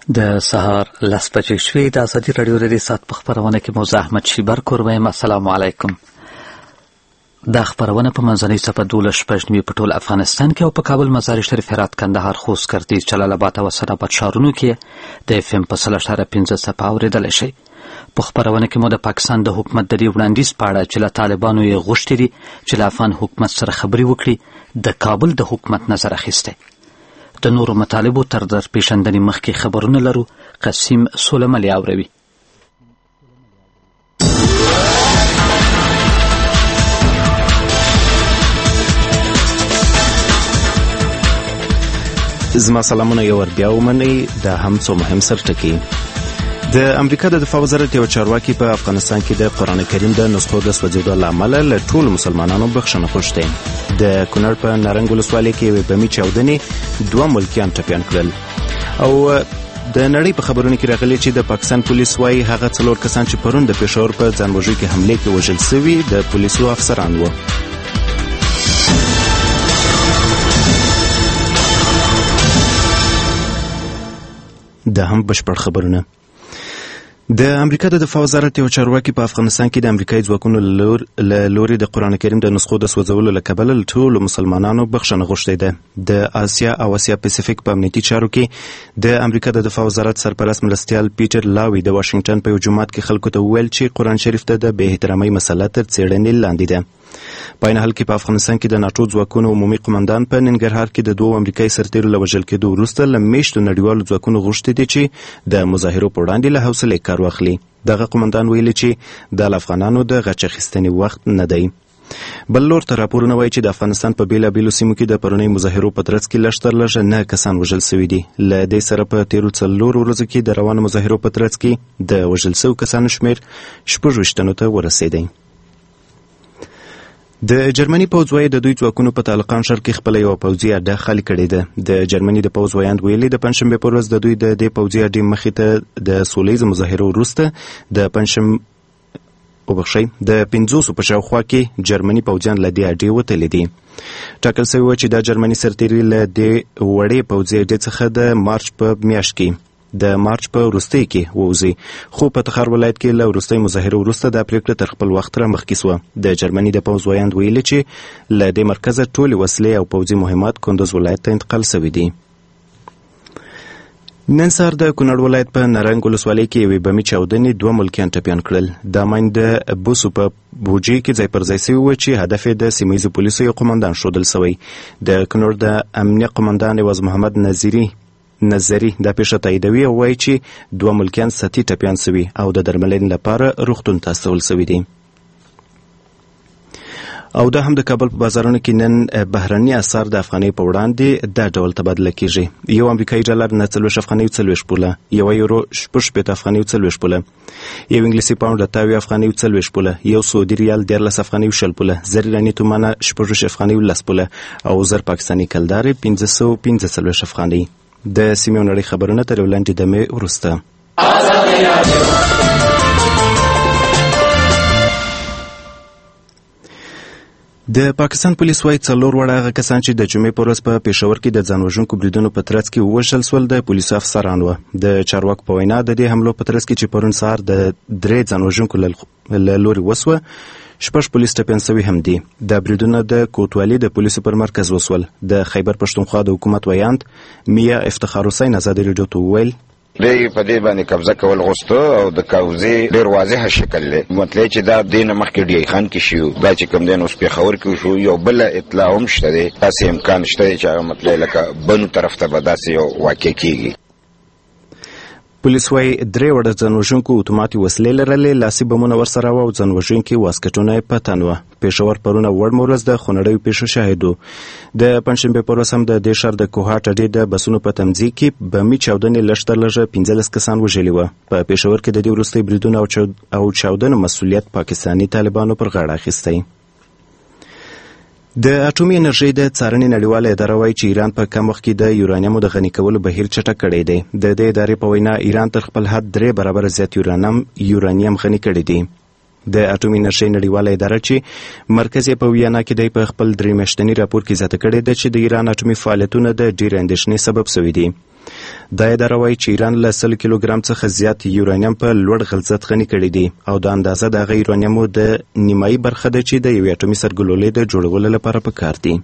د سهار 10 بجې شوې د ازادي راډیو د سات په خبرونه کې موزه احمد شیبر کوروایم. السلام علیکم. دا خبرونه په منځنۍ صفه 12 په ټول افغانستان کې او په کابل، مزار شریف، هرات، کندهار، خوست، کردیز، جلال آباد او اسداباد ښارونو کې د FM په 3.15 صفه اوریدل شي. په خبرونه کې مو د پاکستان د حکومت د دې وړاندیز په اړه چې له طالبانو یې غوښتي دي چې له افغان حکومت سره خبرې وکړي، د کابل د حکومت نظر اخیستی. د نورو مطالبو تر پیژندنې مخکې خبرونه لرو. قسیم سولملي اوروي. زما سلامونه یو ور بیا ومنئ. دا هم څو مهم سرټکي. د امریکا د دفاع وزارت یو چارواکي په افغانستان کې د قرآن کریم د نسخو د سوځېدو له امله له ټولو مسلمانانو بخښنه غوښتې. د کونړ په نارنګ ولسوالۍ کې یوې بمي چاودنې 2 ملکیان ټپیان کړل. او د نړۍ په خبرونو کې راغلي چې د پاکستان پولیس وايي هغه 4 کسان چې پرون د پېښور په ځانوژونکې حملې کې وژل سوي د پولیسو افسران وو. دا هم بشپړ خبرونه. د امریکا د دفاع وزارت یو چارواکي په افغانستان کې د امریکایي ځواکونو له لوري د قرآن کریم د نسخو د سوځولو له کبله له ټولو مسلمانانو بخښنه غوښتې ده. د آسیا او آسیا پیسفیک په امنیتي چارو کې د امریکا د دفاع وزارت سرپرست مرستیال پیټر لاوی د واشنگټن په یو جومات کې خلکو ته وویل چې قرآن شریف ته د بې احترامۍ مسله تر څېړنې لاندې ده. په عین حال کې په افغانستان کې د ناټو ځواکونو عمومي قمندان په ننګرهار کې د 2 امریکایي سرتیرو له وژل کېدو وروسته له میاشتو نړیوالو ځواکونو غوښتي دي چې د مظاهرو په وړاندې له حوصلې کار واخلي. دغه قمندان ویلي چې د افغانانو د غچ اخیستنې وخت نه دی. بل لور ته راپورونه وایي چې د افغانستان په بیلابیلو سیمو کې د پرونۍ مظاهرو په ترڅ کې لږ تر لږه 9 کسان وژل سوي دي. له دې سره په تیرو 4 ورځو کې د روانو مظاهرو په ترڅ کې د وژل سوو کسانو شمېر 26 تنو ته ورسېدی. د جرمني پوځ وايي د دوی ځواکونو په طالقان ښار کې خپله یوه پوځي اډه خالي کړې ده. د جرمني د پوځ ویاند ویلي د پنجشنبې په ورځ د دوی د دې پوځي اډې مخې ته د سولیزو مظاهرو وروسته د 500 په شاوخوا کې جرمني پوځیان له دې اډې وتلي دي. ټاکل سوي وه چې دا جرمني سرتیري له دې وړې پوځي اډې څخه د مارچ په میاشت کې د مارچ په وروستۍ کې ووځي، خو په تخار ولایت کې له وروستۍ مظاهرو وروسته دا پریکړه تر خپل وخت را مخکې سوه. د جرمني د پوځ ویاند ویلي چې له دې مرکزه ټولې وسلې او پوځي مهمات کندوز ولایت ته انتقال سوي دي. نن سهار د کونړ ولایت په نارنګ ولسوالۍ کې یوې بمي چاودنې 2 ملکیان ټپیان کړل. دا ماین د بوسو په بوجي کې ځای پر ځای سوي و چې هدف یې د سیمه ییزو پولیسو یو قمندان ښودل سوی. د کونړ د امنیه قمندان عوض محمد نظري دا پیښه تاییدوي او وایي چې 2 ملکیان سطحي ټپیان سوي او د درملنې لپاره روغتون ته استول سوي دي. او دا هم د کابل په بازارونو کې نن بهرني اسعار د افغانۍ په وړاندې دا ډول تبادله کیږي. یو امریکایي ډالر 40 افغانۍ 40 پوله، یو یورو 60 افغانۍ 40 پوله، یو انګلیسي پاونډ 28 افغانۍ 40 پوله، یو سعودي ریال 14 افغانۍ 60 پوله، زر ایراني تومانه 16 افغانۍ 10 پوله او زر پاکستاني کلدار 515 افغانۍ. د سیمې او نړۍ خبرونه تر یو لنډې دمې وروسته. د پاکستان پولیس وايي 4 وړه هغه کسان چې د جمعې په ورځ په پېښور کې د ځانوژونکو بریدونو په ترڅ کې ووژل سول د پولیسو افسران وه. د چارواکو په وینا د دې حملو په ترڅ کې چې پرون سهار د 3 ځانوژونکو له لوري وسوه 6 پولیس ټپیان سوي هم دي. دا بریدونه د کوتوالي د پولیسو پر مرکز وسول. د خیبر پښتونخوا د حکومت ویاند میا افتخار حسین ازادي راډیو ته وویل دی په دې باندې قبضه کول غوښته او د قبضې ډېر واضح شکل دی. مطلب چې دا دین مخکې ډی خان کې شو، دا چې کوم دین اوس پېښور کې شو، یو بل اطلاع هم شته دی. تاسې امکان شته چې هغه مطلب لکه بنو طرف ته به داسې یو واقع کېږي. پولیس وايي 3 وړه ځانوژونکو اتوماتي وسلې لرلې، لاسي بمونه ورسره وو او ځانوژونکي واسکټونه یې په تن وه. پېښور پرونه وړمه ورځ د خونړیو پیښو شاهد و. د پنجشنبې په ورځ هم د دې ښار د کوهاټ اډې د بسونو په تمځي کې بمي چاودنې لږ تر لږه 15 کسان وژلي وه. په پېښور کې د دې وروستۍ بریدونو او چاودنو مسؤلیت پاکستاني طالبانو پر غاړه اخیستی. د اټومي انرژۍ د څارنې نړیواله اداره وایي چې ایران په کم وخت کې د یورانیمو د غني کولو بهیر چټک کړی دی. د دې ادارې په وینا ایران تر خپل حد 3 برابره زیات یورانیم غني کړی دی. د اټومي انرژۍ نړیواله اداره چې مرکز یې په ویانا کې دی په خپل 3 میاشتني راپور کې زیاته کړې ده چې د ایران اټومي فعالیتونه د ډېرې اندېښنې سبب سوي دي. دا اداره وایي چې ایران له 100 کیلوګرام څخه زیات یورانیم په لوړ غلظت غني کړي دي او دا اندازه د هغه یورانیمو د نیمایي برخه ده چې د یوې اټومي سرګلولې د جوړولو لپاره پکار دي.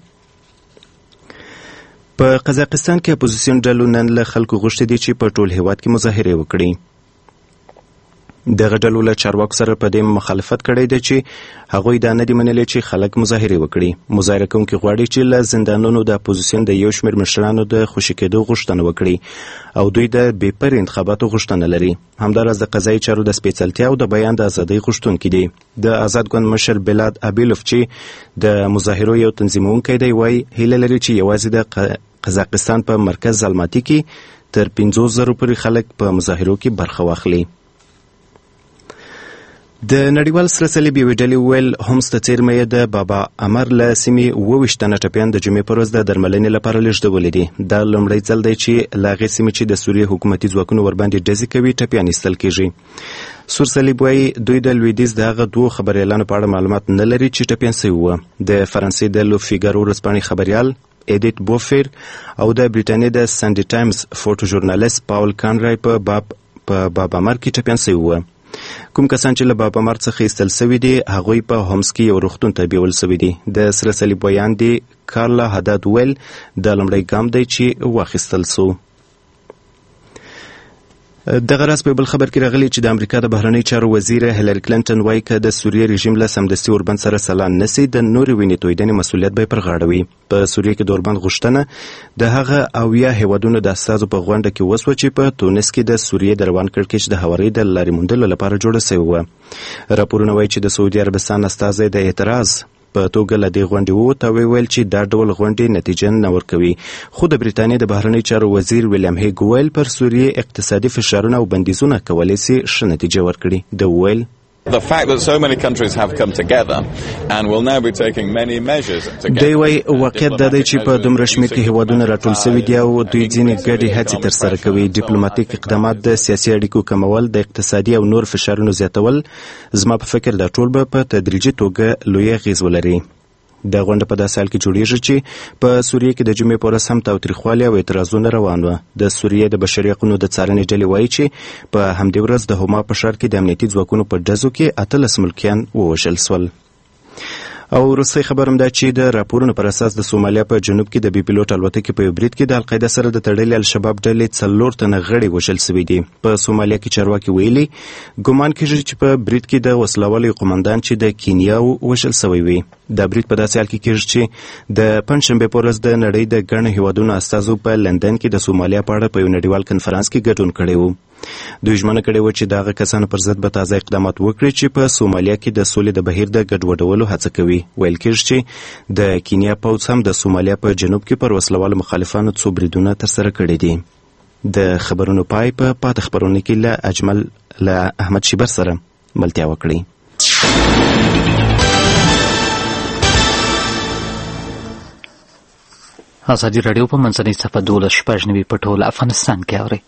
په قزاقستان کې اپوزیسیون ډلو نن له خلکو غوښتي دي چې په ټول هیواد کې مظاهرې وکړي. دغه ډلو له چارواکو سره په دې مخالفت کړی دی چې هغوی دا نه دي منلي چې خلک مظاهرې وکړي. مظاهره کوونکي غواړي چې له زندانونو د اپوزیسیون د یو شمېر مشرانو د خوشي کېدو غوښتنه وکړي او دوی د بې پرې انتخاباتو غوښتنه لري. همداراز د قضایي چارو د سپېڅلتیا او د بیان د ازادۍ غوښتونکي دي. د آزاد ګوند مشر بلاد ابیلوف چې د مظاهرو یو تنظیمونکی دی وایي هیله لري چې یوازې د قزاقستان په مرکز الماتي کې تر 50,000 پورې خلک په مظاهرو کې برخه واخلي. د نړیوال سره صلیب یوې ډلې وویل هومس ته څیرمه د بابا امر له سیمې 22 تنه ټپیان د جمعې پر ورځ د درملنې لپاره لېږدولي دي. دا لومړی ځل دی چې له هغې سیمې چې د سوریې حکومتي ځواکونو ورباندې ډزې کوي ټپیان ایستل کېږي. سور صلیب وایي دوی د لویدیځ د هغه 2 خبریالانو په اړه معلومات نه لري چې ټپیان سوي وو. د فرانسې د لو فیګارو ورځپاڼې خبریال ایډیت بوفیر او د بریټانیې د سنډي ټایمز فوټو ژورنالیست پاول کانرای په بابا امر کې ټپیان سوي وو. کوم کسان چې له بابا امر څخه ایستل سوي دي هغوی په هومس کې یو روغتون ته بیول سوي دي. د سره صلیب ویان دي کارلا هداد ویل د لومړی ګام دی چې واخیستل سو. دغه راز په بل خبر کې راغلی چې د امریکا د بهرنۍ چارو وزیر هیلری کلینټن وایي که د سوریې رژیم له سمدستي اوربند سره سلا نشي د نورې وینې تویدنې مسؤلیت به یې پر غاړه وي. په سوریې کې د اوربند غوښتنه د هغه 80 هیوادونو د استازو په غونډه کې وسوه چې په تونس کې د سوریې د روان کړکېچ د هوارۍ د لارې موندلو لپاره جوړه سوې وه. راپورونه وایي چې د سعودي عربستان استازی د اعتراض په توګه له دې غونډې ووت او ویل چې دا ډول غونډې نتیجه نه ورکوي. خو د بریټانیې د بهرنۍ چارو وزیر ویلیام هیګ ویل پر سوریې اقتصادي فشارونه او بندیزونه کولی شي ښه نتیجه ورکړي. د ویل The fact that so many countries have come together and will now be taking many measures together. دی وای واقعیت دا دی چې په دومره شمېر کې هیوادونه راټول شوي دي او دوی ځینې ګډې هڅې ترسره کوي. ډیپلوماټیک اقدامات د سیاسي اړیکو کمول د اقتصادي او نور فشارونو زیاتول زما په فکر دا ټول به په تدریجي توګه لوی اغېز ولري. د غونډه په داسې حال کې جوړیږي چې په سوریې کې د جمعې په ورځ هم تاوتریخوالي او اعتراضونه روان وه. د سوریې د بشري حقونو د څارنې ډلې وایي چې په همدې ورځ د هما په ښار کې د امنیتي ځواکونو په ډزو کې 18 ملکیان ووژل سول. او وروستی خبر هم دا چې د راپورونو پر اساس د سومالیا په جنوب کې د بي پیلوټ الوتکې په یو برید کې د القاعده سره د تړلې الشباب ډلې 4 تنه غړي وژل سوي دي. په سومالیا کې چارواکي ویلي ګمان کېږي چې په برید کې د وسلوالو قومندان چې د کینیا وژل سوی وي. دا برید په داسې حال کې کېږي چې د پنجشنبې په ورځ د نړۍ د ګڼو هیوادونو استازو په لندن کې د سومالیا په اړه په یو نړیوال کنفرانس کې ګډون کړی و. دوی ژمنه کړې وه چې د هغه کسانو پر ضد به تازه اقدامات وکړي چې په سومالیا کې د سولې د بهیر د ګډوډولو هڅه کوي. ویل کېږي چې د کینیا پوځ هم د سومالیا په جنوب کې پر وسلوالو مخالفانو څو بریدونه ترسره کړي دي. د خبرونو پای په پاته خبرونه کې له اجمل له احمد شیبر سره ملتیا وکړي. ازادي راډیو په منځنۍ صفحه 12 په ټول افغانستان کې اوري.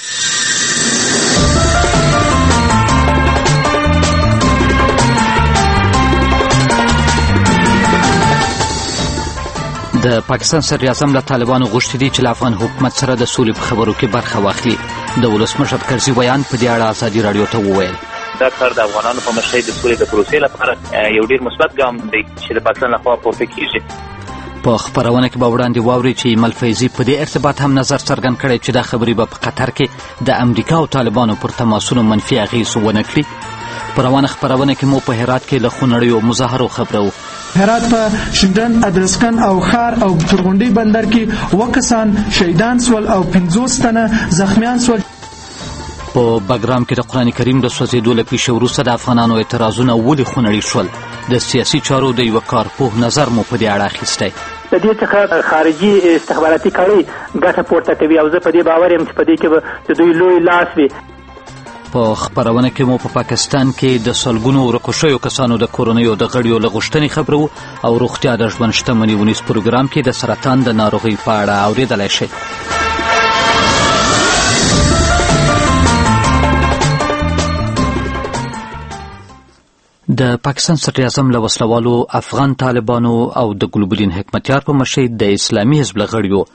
د پاکستان صدراعظم له طالبانو غوښتي دي چې له افغان حکومت سره د سولې په خبرو کې برخه واخلي. د ولسمشر کرزي بیان په دې اړه ازادي راډیو ته وویل دا کار د افغانانو په مشرۍ د سولې د پروسې لپاره یو ډېر مثبت ګام دی چې د پاکستان لخوا پورته کېږي. په خبرونه کې به وړاندې واوري چې ایمل فیضي په دې ارتباط هم نظر څرګند کړی چې دا خبرې به په قطر کې د امریکا او طالبانو پر تماسونو منفي اغېز ونه کړي. په روانه خبرونه کې مو په هرات کې له خونړیو مظاهرو خبرو. هرات په شینډن، ادرسکن او خار او تورغونډي بندر کې وکسان شهیدان سول او 50 تنه زخمیان سول. په بګرام کې د قرآن کریم د سوځېدو له پیښې وروسته د افغانانو اعتراضونه ولې خونړي شول؟ د سیاسي چارو د یوه کارپوه نظر مو په دې اړه اخیستی. د دې څخه خارجي استخباراتي کړۍ ګټه پورته کوي او زه په دې باور یم چې په دې کې به د دوی لوی لاس وي. په خبرونه کې مو په پاکستان کې د سلګونو ورکو شویو کسانو د کورنیو د غړیو له غوښتنې خبرو او روغتیا د ژوند شتمني ونیس پروګرام کې د سرطان د ناروغۍ په اړه اورېدلی شئ. د پاکستان صدراعظم له وسلوالو افغان طالبانو او د ګلوبدین حکمتیار په مشرۍ د اسلامي حزب له غړیو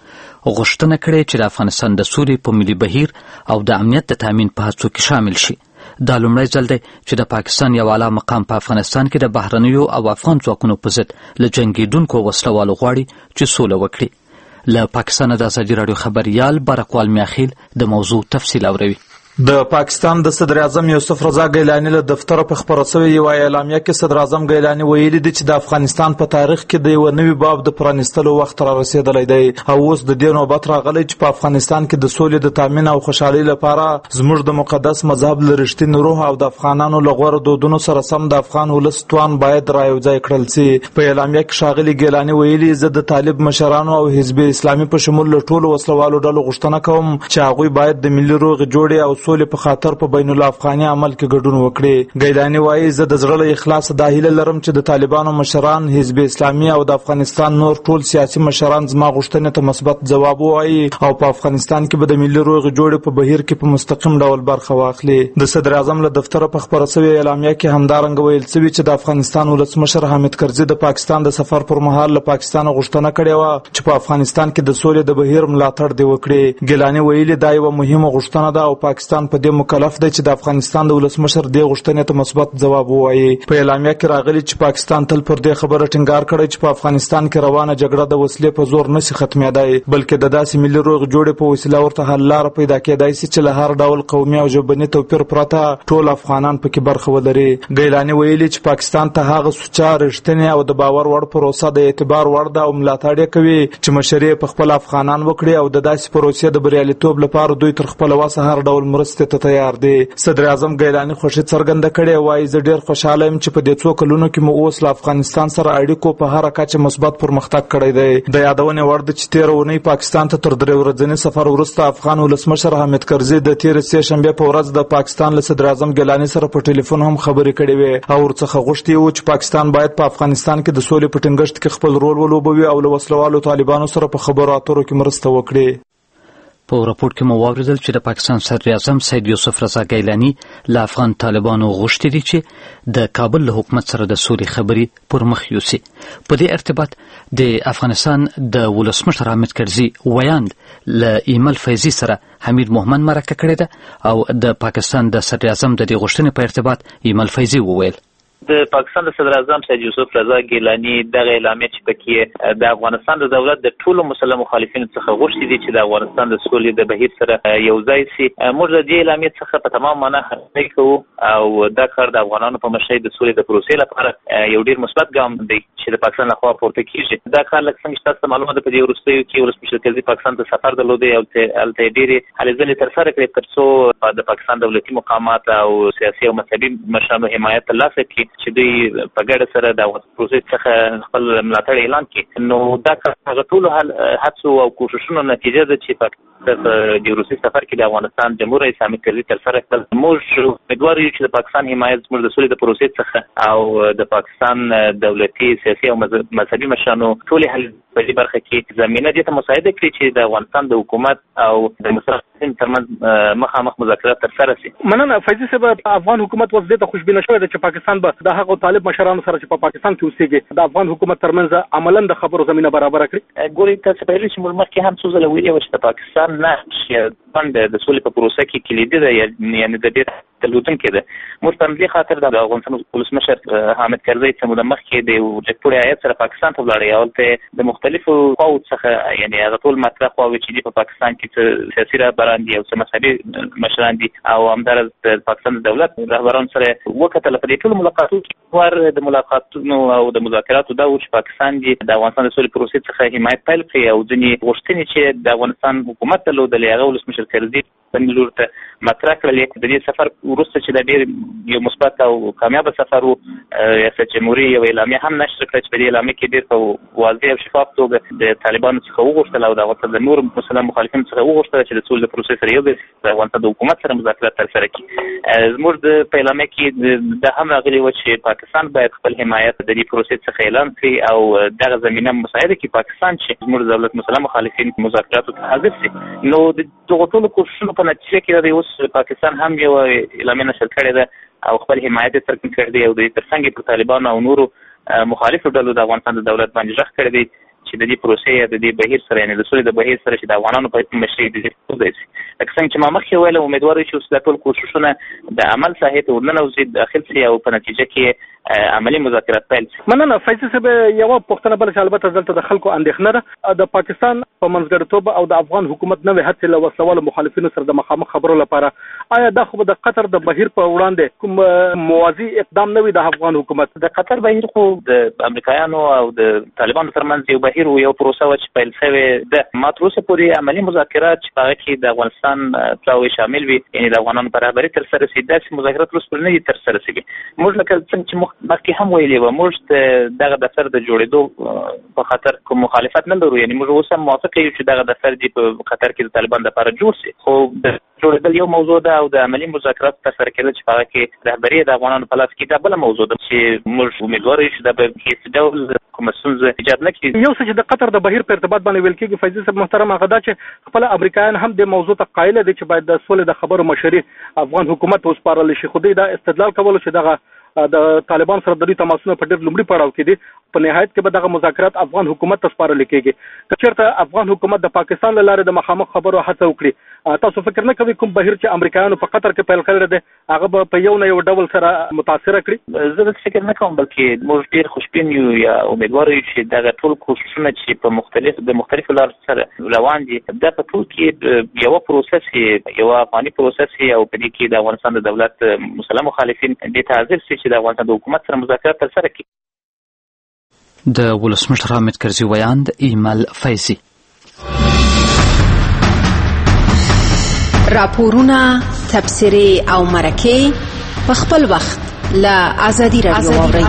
غوښتنه کړې چې د افغانستان د سولې په ملي بهیر او د امنیت د تامین په هڅو کې شامل شي. دا لومړی ځل دی چې د پاکستان یو اعلی مقام په افغانستان کې د بهرنیو او افغان ځواکونو په ضد له جنګېدونکو وسلوالو غواړي چې سوله وکړي. له پاکستانه د ازادي راډیو خبریال بارکوال میاخیل د موضوع تفصیل اوروي. د پاکستان د صدر اعظم یوسف رضا ګیلاني له دفتر په خبره شوې یو اعلامیه کې صدر اعظم ګیلاني ویلي دی چې د افغانستان په تاریخ کې د یو نوي باب د پرانیستلو وخت را رسیدلی دی او اوس د دې نوبت راغلی چې په افغانستان کې د سولې د تامین او خوشحالۍ لپاره زموږ د مقدس مذهب له رښتیني روح او د افغانانو له غوره دودونو سره سم د افغان ولس توان باید رايوځای کړل شي. په اعلامیه کې ښاغلي ګیلاني ویلي زه د طالب مشرانو او حزب اسلامي په شمول له ټولو وسلوالو ډلو غوښتنه کوم چې هغوی باید د ملي روغې جوړې او سولې په خاطر په بین الافغاني عمل کې ګډون وکړي. ګیلاني وایي زه د زړه له اخلاصه دا هیله لرم چې د طالبانو مشران، حزب اسلامي او د افغانستان نور ټول سیاسي مشران زما غوښتنې ته مثبت ځواب ووایي او په افغانستان کې به د ملي روغې جوړې په بهیر کې په مستقیم ډول برخه واخلي. د صدر اعظم له دفتره په خبره شوې اعلامیه کې همدارنګه ویل شوي چې د افغانستان ولسمشر حامد کرزي د پاکستان د سفر پر مهال له پاکستان غوښتنه کړې وه چې په افغانستان کې د سولې د بهیر ملاتړ دی وکړي. ګیلاني ویلي دا یوه مهمه غوښتنه ده او پاکستان په دې مکلف دی چې د افغانستان د ولسمشر دې غوښتنې ته مثبت ځواب ووایي. په اعلامیه کې راغلي چې پاکستان تل پر دې خبره ټینګار کړی چې په افغانستان کې روانه جګړه د وسلې په زور نشي ختمېدای بلکې د داسې ملي روغ جوړې په وسیله ورته حل لاره پیدا کېدای شي چې له هر ډول قومي او ژبني توپیر پرته ټول افغانان پکې برخه ولري. ګیلاني ویلي چې پاکستان ته هغه سوچه رښتینې او د باور وړ پروسه د اعتبار وړ ده او ملاتړ یې کوي چې مشري په خپل افغانان وکړي او د داسې پروسې د بریالیتوب لپاره دوی تر خپل وسه هر ډول مرستې ته تیار دي. صدر اعظم ګیلاني خوښي څرګنده کړې وایي زه ډېر خوشحاله یم چې په دې څو کلونو کې مو اوس له افغانستان سره اړیکو په هره کچه مثبت پرمختګ کړی دی. د یادونې وړ ده چې تېره اونۍ پاکستان ته تر 3 ورځني سفر وروسته افغان ولسمشر حامد کرزي د تېرې سې شنبې په ورځ د پاکستان له صدر اعظم ګیلاني سره په ټلیفون هم خبرې کړې وې او ورڅخه غوښتي وو چې پاکستان باید په افغانستان کې د سولې په ټینګښت کې خپل رول ولوبوي او له وسلوالو طالبانو سره په خبرو اترو کې مرسته وکړي. په راپور کې مو واوریدل چې د پاکستان صدر اعظم سید یوسف رضا ګیلاني له افغان طالبانو غوښتي دي چې د کابل له حکومت سره د سولې خبرې پر مخ یوسي. په دې ارتباط د افغانستان د ولسمشر حامد کرزي ویاند له ایمل فیضي سره حمید مومن مرکه کړې ده او د پاکستان د صدر اعظم د دې غوښتنې په ارتباط ایمل فیضي وویل د پاکستان د صدر اعظم سید یوسف رضا ګیلاني دغه اعلامیه چې پکې د افغانستان د دولت د ټولو مسلمو مخالفینو څخه غوښتي دي چې د افغانستان د سولې د بهیر سره یو ځای شي. موږ د دې اعلامیې څخه په تمام معنا حمایت کوو او دا کار د افغانانو په مشرۍ د سولې د پروسې لپاره یو ډیر مثبت ګام دی چې د پاکستان لخوا پورته کیږي. دا کار لکه څنګه چې تاسو معلومه ده په دې وروستیو کې ولسمشر کرزي پاکستان ته سفر درلودی او هلته ډېرې هلې ځلې ترسره کړې تر څو د پاکستان دولتي مقامات او سیاسي او مذهبي مشرانو حمایت ترلاسه کړي چې دوی په ګډه سره د پروسې څخه خپل ملاتړ اعلان کړي. نو دا هغه ټولو هڅو او کوښښونو نتیجه ده چې په د روسي سفر کې د افغانستان جمهور رئیس حامد کرزي ترسره کړل. موږ امیدوار یو چې د پاکستان حمایت زموږ د سولې د پروسې څخه او د پاکستان دولتي سیاسي او مذهبي مشرانو ټولې هلې په دې برخه کې زمینه دې ته مساعده کړي چې د افغانستان د حکومت او د مصرفین ترمنځ مخامخ مذاکرات ترسره شي. مننه فیضي صاحب. افغان حکومت اوس دې ته خوشبینه شوی دی چې پاکستان به د هغو طالب مشرانو سره چې په پاکستان کې اوسېږي د افغان حکومت ترمنځ عملاً د خبرو زمینه برابره کړي. ګورئ تاسو په هیڅ موږ مخکې هم څو ځله ویلي وو چې د پاکستان نه د سولې په پروسه کې کلیدي ده یعنی د دې تلوتونکې ده. موږ په همدې خاطر د افغانستان ولسمشر حامد کرزي څه موده مخکې د جګپوړي هیات سره پاکستان ته ولاړی او ته د مختلفو قواو څخه یعنی هغه ټول مطرح قواوې چې په پاکستان کې سیاسي رهبران دي او مذهبي مشران دي او همدارس د پاکستان د دولت رهبران سره وکتل. په دې ټولو ملاقاتو کې د ملاقاتونو او د مذاکراتو دا و چې پاکستان دي د افغانستان د سولې پروسې څخه حمایت پیل کړي او ځینې غوښتنې چې د افغانستان حکومت درلودلې هغه ولسمشر کرزي په لور ته مطرح کړل. د دې سفر وروسته چې د ډېر یو مثبت او کامیاب سفر و ریاست جمهوریت یو اعلامیه هم نشر کړه چې په دې اعلامیه کې ډېر په واضح او شفاف توګه د طالبانو څخه وغوښتل او د افغانستان د نورو مسلمان مخالفینو څخه وغوښتل چې د سولې د پروسې سره یو د افغانستان د حکومت سره مذاکرات ترسره کړي. زموږ په اعلامیه کې دا هم راغلي و چې پاکستان باید خپل حمایت د دې پروسې څخه اعلان کړي او دغه زمینه مساعده کړي پاکستان چې زموږ دولت مسلمان مخالفین مذاکراتو ته حاضر شي. نو د دغو ټولو کوښښونو په نتیجه کې د اوس پاکستان هم یو اعلامیه نشر کړې ده او خپل حمایت یې څرګند کړی دی او د ترڅنګ پر طالبانو او نورو مخالفو ډلو د افغانستان د دولت باندې ژغ کړی دی چې چې د دې پروسې یا د دې بهیر سره یعنې د سولې د بهیر سره چې د افغانانو په مشرۍ د دې کوزای شي لکه څنګه چې ما مخکې ویل امیدوار یو چې اوس دا ټول کوښښونه د عمل ساحې ته ورننوځي داخل شي او په نتیجه کې عملی مذاکرات پیل شي. مننه فیضي صاحب. یوه پوښتنه بله چې البته دلته د خلکو اندېښنه ده د پاکستان په منځګړیتوب او د افغان حکومت نوې هڅې له وسلوالو مخالفینو سره د مخامخ خبرو لپاره آیا دا خو د قطر د بهیر په وړاندې کوم موازي اقدام نه وي د افغان حکومت؟ د قطر بهیر خو د امریکایانو او د طالبانو ترمنځ یو بهیر و یو پروسه وه چې پیل شوې ده. ما تر اوسه پورې عملي مذاکرات چې په هغه کې د افغانستان پلاوی شامل وي یعنې د افغانانو په رهبري ترسره شي داسې مذاکرات اوس پورې نه دي ترسره شوي. موږ لکه څنګه چې مخکې هم ویلي وه موږ د دغه دفتر د جوړېدو په خاطر کوم مخالفت نه لرو یعنې موږ اوس هم موافق یو چې دغه دفتر دې په قطر کې د طالبان دپاره جوړ شي خو د جوړېدل یو موضوع ده او د عملي مذاکرات ترسره کېدل چې په هغه کې رهبري د افغانانو په لاس کې دا بله موضوع ده چې موږ امیدوار یو چې دا به هېڅ ډول کومه ستونزه ایجاد نه کړي. یو څه چې د قطر د بهیر په ارتباط باندې ویل کېږي فیضي صاحب محترم هغه دا چې خپل امریکایان هم د موضوع ته قایل دي چې باید د سولې د خبرو مشري افغان حکومت وسپارل شي خو دوی دا استدلال کولو چې دغه د طالبان سره د دوی تماسونه په ډېر لومړي پړاو کې دي په نهایت کې به دغه مذاکرات افغان حکومت ته سپارل کېږي. که چېرته افغان حکومت د پاکستان له لارې د مخامخ خبرو هڅه وکړي تاسو فکر نه کوئ کوم بهیر چې امریکایانو په قطر کې پیل کړی دی هغه به په یو نه یو ډول سره متاثره کړي؟ زه داسې فکر نه کوم بلکې موږ ډېر خوشبین یو یا امیدوار یو چې دغه ټول کوښښونه چې په مختلفو لارو سره روان دي دا په ټول کې یوه پروسه شي یوه افغاني پروسه شي او په دې کې د افغانستان د دولت مسلح مخالفین دې ته حاضر شي چې د افغانستان د حکومت سره مذاکرات ترسره کړي. د ولسمشر حامد کرزي ویاند ایمل فیضي. راپورونه، تبصرې او مرکې په خپل وخت له ازادي راډیو واورئ.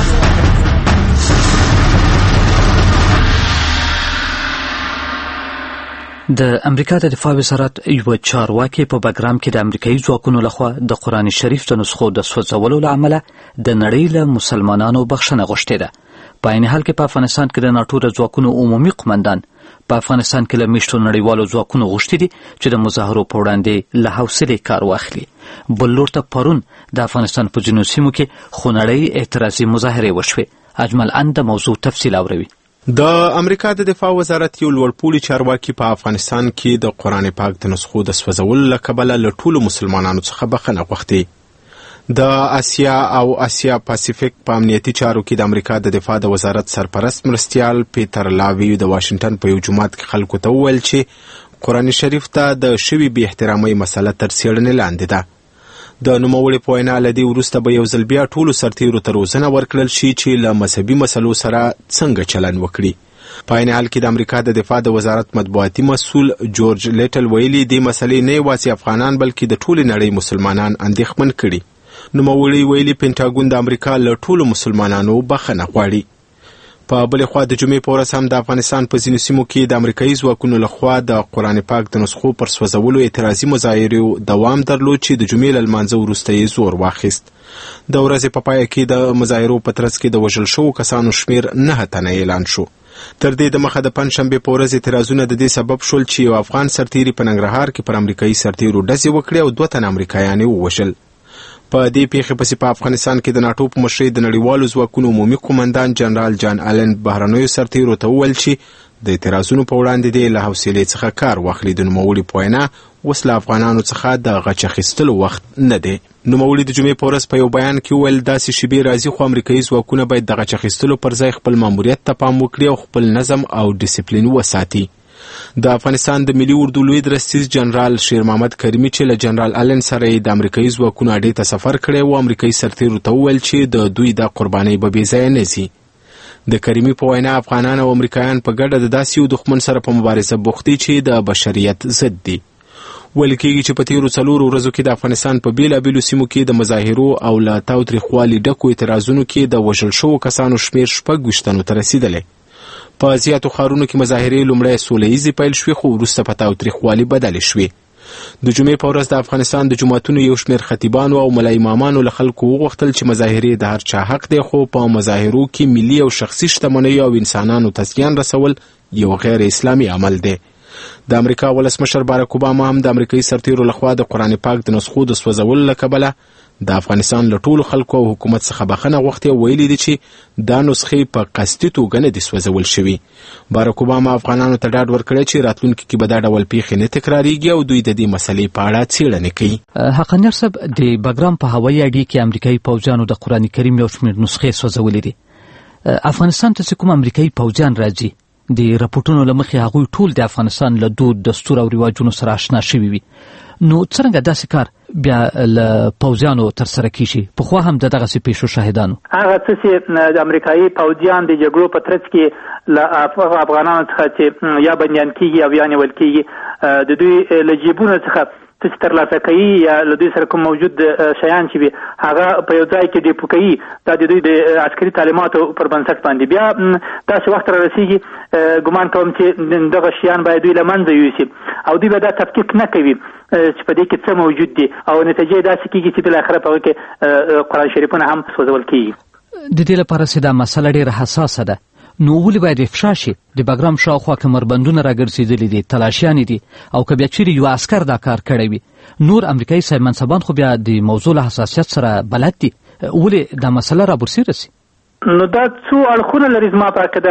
د امریکا د دفاع وزارت یو چارواکي په بګرام کې د امریکایي ځواکونو لخوا د قرآن شریف د نسخو د سوځولو له امله د نړۍ له مسلمانانو بخښنه غوښتې ده. په عین حال کې په افغانستان کې د ناټو د ځواکونو عمومي قمندان په افغانستان کې له میشتو نړیوالو ځواکونو غوښتي دي چې د مظاهرو په وړاندې له حوصلې کار واخلي. بل لور ته پرون د افغانستان په ځینو سیمو کې خونړۍ اعتراضي مظاهرې وشوې. اجمل ان د موضوع تفصیل اوري. د امریکا د دفاع وزارت یو لوړپوړي چارواکي په افغانستان کې د قرآن پاک د نسخو د سوځولو له کبله له ټولو مسلمانانو څخه بخښنه غوښتې. د آسیا او آسیا پاسیفیک په امنیتي چارو کې د امریکا د دفاع د وزارت سرپرست مرستیال پیټر لاوی د واشنگټن په یو جومات کې خلکو ته وویل چې قرآن شریف ته د شوي بې احترامۍ مسله تر څېړنې لاندې ده. د نوموړي په وینا له دې وروسته به یو ځل بیا ټولو سرتیرو ته روزنه ورکړل شي چې له مذهبي مسلو سره څنګه چلند وکړي. په عین حال کې د امریکا د دفاع د وزارت مطبوعاتي مسؤل جورج لیټل ویلي دې مسلې نه یوازې افغانان بلکې د ټولې نړۍ مسلمانان اندېښمن کړي. نوموړي ویلي پینټاګون د امریکا له ټولو مسلمانانو بخښنه غواړي. په بلې خوا د جمعې په ورځ هم د افغانستان په ځینو سیمو کې د امریکایي ځواکونو لخوا د قرآن پاک د نسخو پر سوځولو اعتراضي مظاهرې دوام درلود چې د جمعې له لمانځه وروسته یې زور واخیست. د ورځې په پای کې د مظاهرو په ترڅ کې د وژل شوو کسانو شمیر 9 تنه اعلان شو. تر دې دمخه د پنجشنبې په ورځ اعتراضونه د دې سبب شول چې یو افغان سرتیري په ننګرهار کې پر امریکایي سرتیرو ډزې وکړې او 2 تنه امریکایان یې ووژل. په دې پیښې پسې په افغانستان کې د ناټو په مشرۍ د نړیوالو ځواکونو عمومي قمندان جنرال جان آلن بهرنیو سرتیرو ته وویل چې د اعتراضونو په وړاندې دې له حوصلې څخه کار واخلي. د نوموړي په وینا اوس له افغانانو څخه د غچ اخیستلو وخت نه دی. نوموړي د جمعې په ورځ په یو بیان کې وویل داسې شیبې راځي خو امریکایي ځواکونه باید د غچ اخیستلو پر ځای خپل ماموریت ته پام وکړي او خپل نظم او ډیسپلین وساتي. د افغانستان د ملي اردو لوی درستیز جنرال شیر محمد کریمي چې له جنرال آلن سره د امریکایي ځواکونو اډې ته سفر کړی و امریکایي سرتیرو ته وویل چې د دوی د قربانۍ به بې ځایه نه ځي. د کریمي په وینا افغانان او امریکایان په ګډه د داسې یو دښمن سره په مبارزه بوخت دي چې د بشریت ضد دي. ویل کېږي چې په تېرو 4 ورځو کې د افغانستان په بېلابېلو سیمو کې د مظاهرو او له تاوتریخوالي ډکو اعتراضونو کې د وژل شوو کسانو شمیر 26 تنو ته رسېدلی. په زیاتو ښارونو کې مظاهرې لومړی سوله ییزې پیل شوې خو وروسته په تاوتریخوالي بدلې شوې. د جمعې په ورځ د افغانستان د جوماتونو یو شمېر خطیبانو او ملا امامانو له خلکو وغوښتل چې مظاهرې د هر چا حق دی خو په مظاهرو کې ملي او شخصي شتمنیو او انسانانو ته زیان رسول یو غیر اسلامي عمل دی. د امریکا ولسمشر باراک اوباما هم د امریکایي سرتیرو لخوا د قرآن پاک د نسخو د سوځولو له کبله د افغانستان له ټولو خلکو او حکومت څخه بخښنه غوښتې او ویلي دي چې دا نسخې په قصدي توګه نه دي سوځول شوي. باراک اوباما افغانانو ته ډاډ ورکړی چې راتلونکي کې به دا ډول پیښې نه تکراریږي او دوی د دې مسلې په اړه څېړنې کوي. حقانیار صاحب، د بګرام په هوایي اډې کې امریکایي پوځیانو د قرآن کریم یو شمېر نسخې سوځولې دي. افغانستان ته چې کوم امریکایي پوځیان راځي، د راپورټونو له مخې هغوی ټول د افغانستان له دود، دستور او رواجونو سره آشنا شوي وي. نو څرنګه داسې کار بیا له پوځیانو ترسره کیږي؟ پخوا هم د دغسې پیښو شاهدانو. هغه څه چې د امریکایي پوځیان د جګړو په ترڅ کې له افغانانو څخه چې یا بندیان کیږي او یا نیول کیږي، د دوی له جیبونو څخه څه ترلاسه کوي یا له دوی سره کوم موجود شیان چې وي هغه په یو ځای کې ډیپو کوي، دا د دوی د عسکري تعلیماتو پر بنسټ باندې. بیا داسې وخت را رسیږي ګمان کوم چې دغه شیان باید دوی له منځه یوسي او دوی به دا تفکیک نه کوي چې په دې کې څه موجود دي او نتیجه داسې کیږي چې بالاخره په هغه کې قرآن شریفونه هم سوځول کیږي. د دې لپاره چې دا مسله ډېره حساسه ده، نو ولې باید افشا شي؟ د بګرام شاوخوا کمربندونه راګرځېدلي دي، تلاشیانې دي، او که بیا چیرې یو عسکر دا کار کړی وي، نور امریکایي صاحب منصبان خو بیا د موضوع له حساسیت سره بلد دي، ولې دا مسله رابرسېره سي؟ نو دا څو اړخونه لري زما په کې، دا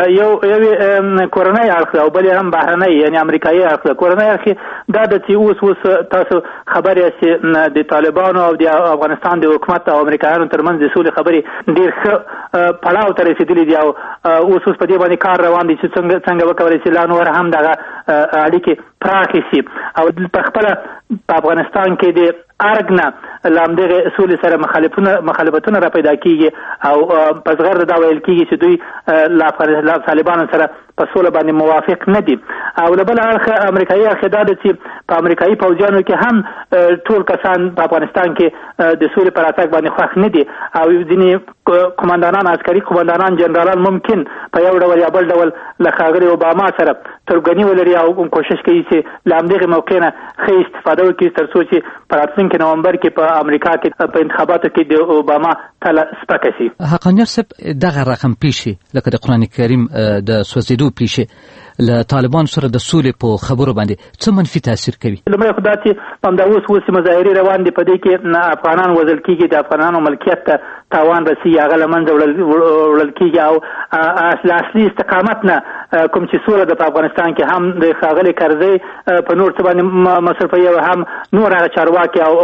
یو کورنۍ اړخ او بل هم بهرنۍ یعنی امریکایي اړخ. کورنۍ اړخ دا د چې اوس تاسو خبرې چې د طالبانو او د افغانستان د حکومت او امریکایانو ترمنځ د سولې خبرې ډېر ښه پړاو ته رسېدلي دي او اوس په دې باندې کار روان دي چې څنګه وکړي چې لا نور هم دغه اړیکې پراخې شي او په خپله په افغانستان کې د ارګ نه له همدغې سولې سره مخالفتونه را پیدا کیږي او په زغرده دا ویل کیږي چې دوی له طالبانو سره په سوله باندې موافق نه دي. او له بله اړخه امریکایي اړخ دا ده چې په امریکایي پوځیانو کې هم ټول کسان په افغانستان کې د سولې په راتګ باندې خوښ نه دي او ځینې قمندانان، عسکري قمندانان، جنرالان ممکن په یو ډول یا بل ډول له ښاغلي اوباما سره تربګني ولري او کوشش کوي چې له همدغې موقع نه ښه استفاده وکړي تر څو چې په راتلونکي نومبر کې په امریکا کې په انتخاباتو کې د اوباما تله سپکه شي. حقانیار صاحب، دغه رقم پیښې لکه د قرآن کریم د سوځېدو پیښې له طالبانو سره د سولې په خبرو باندې څه منفي تاثیر کوي؟ لومړی خو دا چې همدا اوس مظاهرې روان دي، په دې کې افغانان وژل کېږي، د افغانانو ملکیت ته تاوان رسېږي، هغه له منځه وړل کېږي او اصلي استقامت نه کوم چې سوله ده په افغانستان کې هم د ښاغلي کرزي په نور څه باندې مصرفوي او هم نور هغه چارواکي او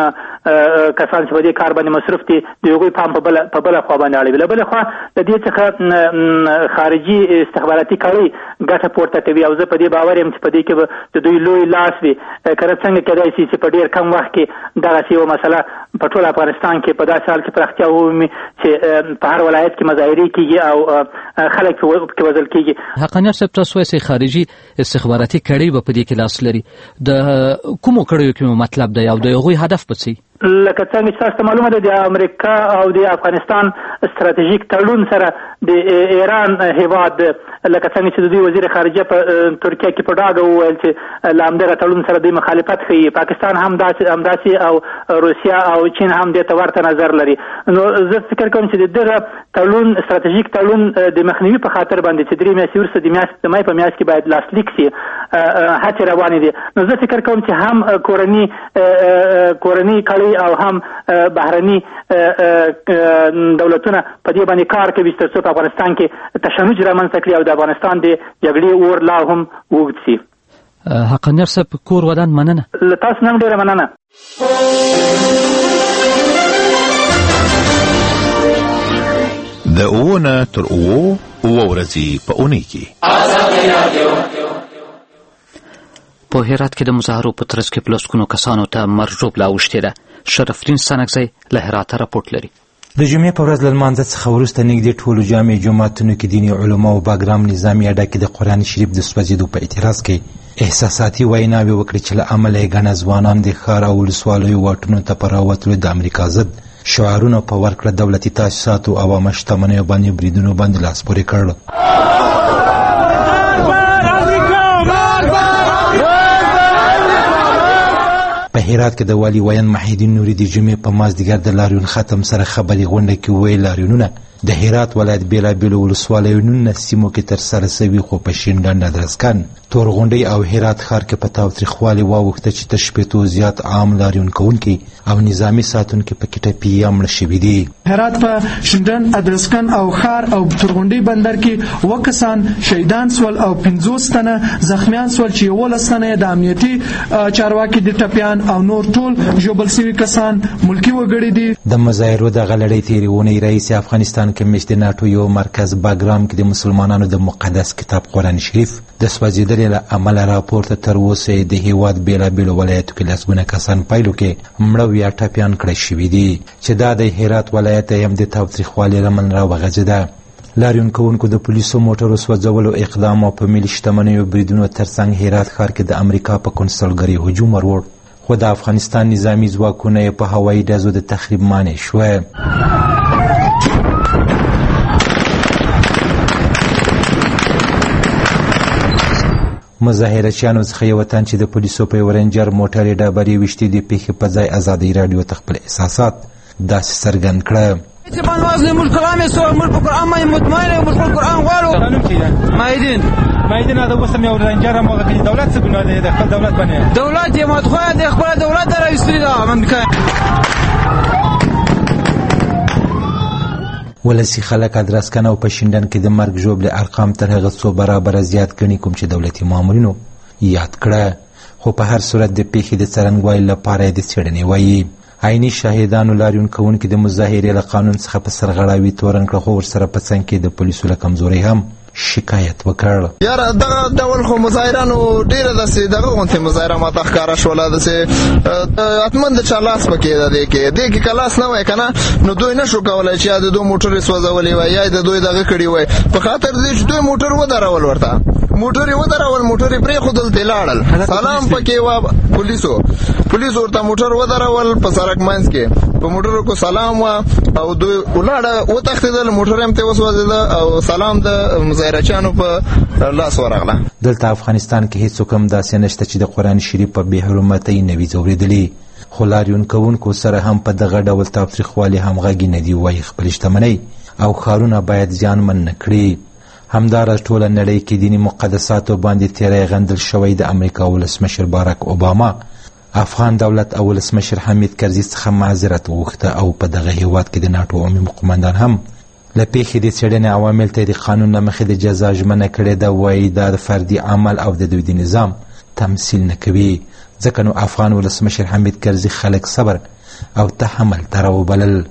کسان چې په دې کار باندې مصرف دي د هغوی پام په بله خوا باندې اړوي. له بلې خوا د دې څخه خارجي استخباراتي کړۍ ګټه پورته کوي او زه په دې باور یم چې په دې کې به د دوی لوی لاس وي. که څنګه کېدای شي چې په ډېر کم وخت کې دغسې یوه مسله په ټول افغانستان کې په داسې حال کې پراختیا ومومي چې په هر ولایت کې مظاهرې کېږي او خلک پکې وژل کېږي. حقانیار صاحب، تاسو وایئ چې خارجي استخباراتي کړۍ به په دې کې لاس لري، د کومو کړیو کې مطلب دی او د هغوی هدف به څه؟ لکه څنګه چې تاسو ته معلومه ده د امریکا او د افغانستان ستراتیژیک تړون سره د ایران هیواد لکه څنګه چې د دوی وزیر خارجه په ترکیه کې په ډاګه وویل چې له همدغه تړون سره دوی مخالفت ښیي. پاکستان هم همداسې او روسیه او چین هم دې ته ورته نظر لري. نو زه فکر کوم چې دغه تړون ستراتیژیک تړون د مخنیوي په خاطر باندې چې 3 میاشتې وروسته د مای په میاشت کې باید لاسلیک شي هڅې روانې دي. نو زه فکر کوم چې هم کورني کړۍ او هم بهرني دولتونه په دې باندې کار کوي تر څو په افغانستان کې تشنج رامنځته کړي او د افغانستان د جګړې اور لا هم اوږد شي. حقانیار صاحب، کور ودان مننه. له تاسو نه ډېره مننه. د اوونه تر اووه ورځې په اونۍ کې په هرات کې د مظاهرو په ترڅ کې پلسکونو کسانو ته مرګ ژوبله اوښتې ده. شرفلین سنګزی له هراته راپورټ لري. د جمعې په ورځ له لمانځه څخه وروسته نږدې ټولو جامع جوماتونو کې دیني علما او باګرام نظامي اډه کې د قرآن شریف د سوځېدو په اعتراض کې احساساتي ویناوې وکړې چې له امله یې ګڼه ځوانان د ښار او ولسوالیو واټونو ته په راوتلو د امریکا ضد شعارونه په ورکړه دولتي تاسیساتو او عامه شتمنیو باندې بریدونو باندې لاس پورې کړل. په هرات کې د والي ویان محیدین نوري د جمعې په مازدیګر د لاریون ختم سره خبري غونډه کې وویل لاریونونه د هرات ولایت بیلابیلو ولسوالیو 19 سیمو کې ترسره شوي، خو په شینډنډ، ادرسکن، تورغونډۍ او هرات ښار کې په تاوتریخوالي واوښته چې تر 80 زیات عام لاریون کوونکي او نظامي ساتونکي پکې ټپي یا مړه شوي دي. هرات په شینډنډ، ادرسکن او ښار او تورغونډۍ بندر کې 7 کسان شهیدان سول او 50 تنه زخمیان سول چې 11 تنه د امنیتي چارواکي د ټپیان او نور ټول ژوبل شوي کسان ملکی وګړي دي. د مظاهرو د غلړۍ تیرې اونۍ رئیس افغانستان کې میشت د ناټو یو مرکز باګرام کې د مسلمانانو د مقدس کتاب قرآن شریف د سوځېدلې له امله راپورته تر اوسه د هیواد بیلابیلو ولایتو کې لسګونه کسان پایلو کې مړه یا ټپیان کړای شوي دي، چې دا د هرات ولایت هم د تاوتریخوالي لمن راوغځېده. لاریون کوونکو د پولیسو موټرو سوځولو اقدام او په ملي شتمنیو بریدونو ترڅنګ هرات ښار کې د امریکا په کنسولګرۍ هجوم وروړ، خو د افغانستان نظامي ځواکونه په هوایي ډزو د تخریب مانع شوه. مظاهرچیانو څخه یو تن چې د پولیسو په یو رینجر موټر یې ډبرې ویشتې د پیښې په ځای ازادۍ راډیو ته خپل احساسات داسې څرګند کړه. چې باندې موږ کلام یې سو موږ په قرآن باندې مطمئن یو، موږ په قرآن غواړو. مایدین دا اوس هم یو رینجر هم هغه د دولت څه ګناه دی، د خپل دولت باندې دولت یې مدخواه د خپل دولت ته راوستلې ده امریکا. ولسی خلک ادرسکن او په شینډن کې د مرګ ژوبلې ارقام تر هغه څو برابره زیات ګڼي کوم چې دولتي مامورینو یاد کړه، خو په هر صورت د پیښې د څرنګوالي لپاره یې د څېړنې وایي. عیني شاهدانو لاریون کوونکي د مظاهرې له قانون څخه په سرغړاوي تورن کړه، خو ورسره په څنګ کې د پولیسو له کمزورۍ هم شکایت وکړ. یاره دغه ډول خو مظاهرانو ډېره داسې دغه غوندې مظاهره ماته ښکاره شوله، داسې حتمن د چا لاس پکې ده. دې کې که لاس نه وای که نه نو دوی نه شو کولی چې یا د دوی موټر یې سوځولې وای یا د دوی دغه کړي وای، په خاطر دې چې دوی موټر ودرول، ورته موټر یې ودرول، موټر یې پرېښودل، ترې لاړل. سلام پکې وه پولیسو ورته موټر ودرول په سړک منځ کې، په موټرو کو سلام وه او دوی ولاړه وتښتېدل، موټر یې هم ترې وسوځېده او سلام د مظاهرچیانو په لاس ورغله. دلته افغانستان کې هیڅوک هم داسې نشته چې د قرآن شریف په بې حرمتۍ نه وي ځورېدلي، خو لاریون کوونکو سره هم په دغه ډول تاوتریخوالي همغږي نه دي. وایي خپلې شتمنۍ او ښارونه باید زیانمن نه کړي. همداراز ټوله نړۍ کې دیني مقدساتو باندې تیری غندل شوی د امریکا ولسمشر باراک اوباما افغان دولت او ولسمشر حمید کرزي څخه معذرت وغوښته، او په دغه هیواد کې د ناټو عمومي قومندان هم له پیښې د څېړنې عوامل ته د قانون له مخې د جزا ژمنه کړې ده. وایي دا د فردي عمل او د دوی د نظام تمثیل نه کوي، ځکه نو افغان ولسمشر حمید کرزي خلک صبر او تحمل ته راوبلل.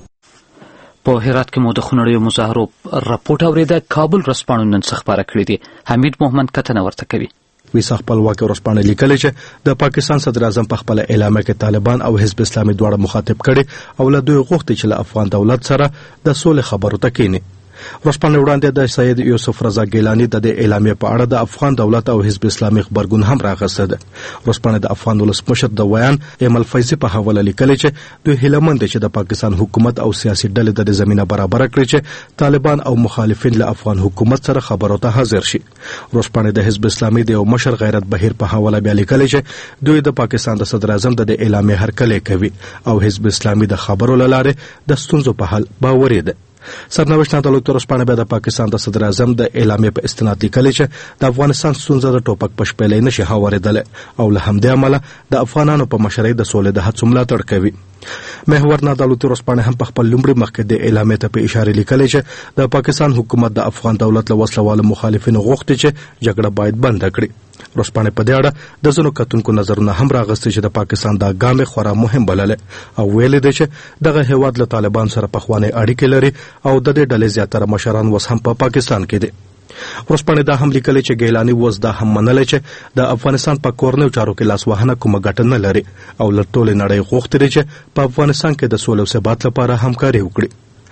په هرات کې مو د خونړیو مظاهرو راپورټ اورېده. کابل ورځپاڼو نن څه خپاره کړي دي، حمید محمد کتنه ورته کوي. ویسا خپلواکه ورځپاڼه لیکلې چې د پاکستان صدر اعظم په خپل اعلامیه کې طالبان او حزب اسلامي دواړه مخاطب کړي او له دوی غوښتي چې له افغان دولت سره د سولې خبرو ته کېني. ورځپاڼې وړاندې د سید یوسف رضا ګیلاني د اعلامیې په اړه د افغان دولت او حزب اسلامي خبرګون هم راغسته ده. ورځپاڼې د افغان ولسمشر د ویان ایمل فیضي په حواله لیکلې چې دوی هیله مند دي چې د پاکستان حکومت او سیاسي ډلې د زمينه برابر کړي چې طالبان او مخالفین له افغان حکومت سره خبرو ته حاضر شي. ورځپاڼې د حزب اسلامي د یو مشر غیرت بهیر په حواله بیا لیکلې چې دوی د پاکستان د صدر اعظم د اعلامیې هرکلی کوي او حزب اسلامي د خبرو له لارې د ستونزو په حل باوري ده. سرنوشت عدالت ورځپاڼه بیا د پاکستان د صدر اعظم د اعلامیې په استناد لیکلي چې د افغانستان ستونزه د ټوپک په شپېلۍ نشي هوارېدلی او له همدې امله د افغانانو په مشرۍ د سولې د هڅو ملاتړ کوي. محور نه عدالت ورځپاڼه هم په خپل لومړي مخکې د اعلامیې ته په اشاره لیکلي چې د پاکستان حکومت د افغان دولت له وسلوالو مخالفینو غوښتي چې جګړه باید بنده کړي. ورځپاڼې په دې اړه د ځینو کتونکو نظرونه هم راغستي چې د پاکستان دا ګام خورا مهم بللی او ویلي دی چې دغه هیواد له طالبان سره پخوانۍ اړیکې لري او د دې ډلې زیاتره مشران اوس هم په پاکستان کې دي. ورځپاڼې دا هم لیکلي چې ګیلاني اوس دا هم منلی چې د افغانستان په کورنیو چارو کې لاسوهنه کومه ګټه نه لري او له ټولې نړۍ غوښتي دی چې په افغانستان کې د سولې او ثبات لپاره همکاري وکړي.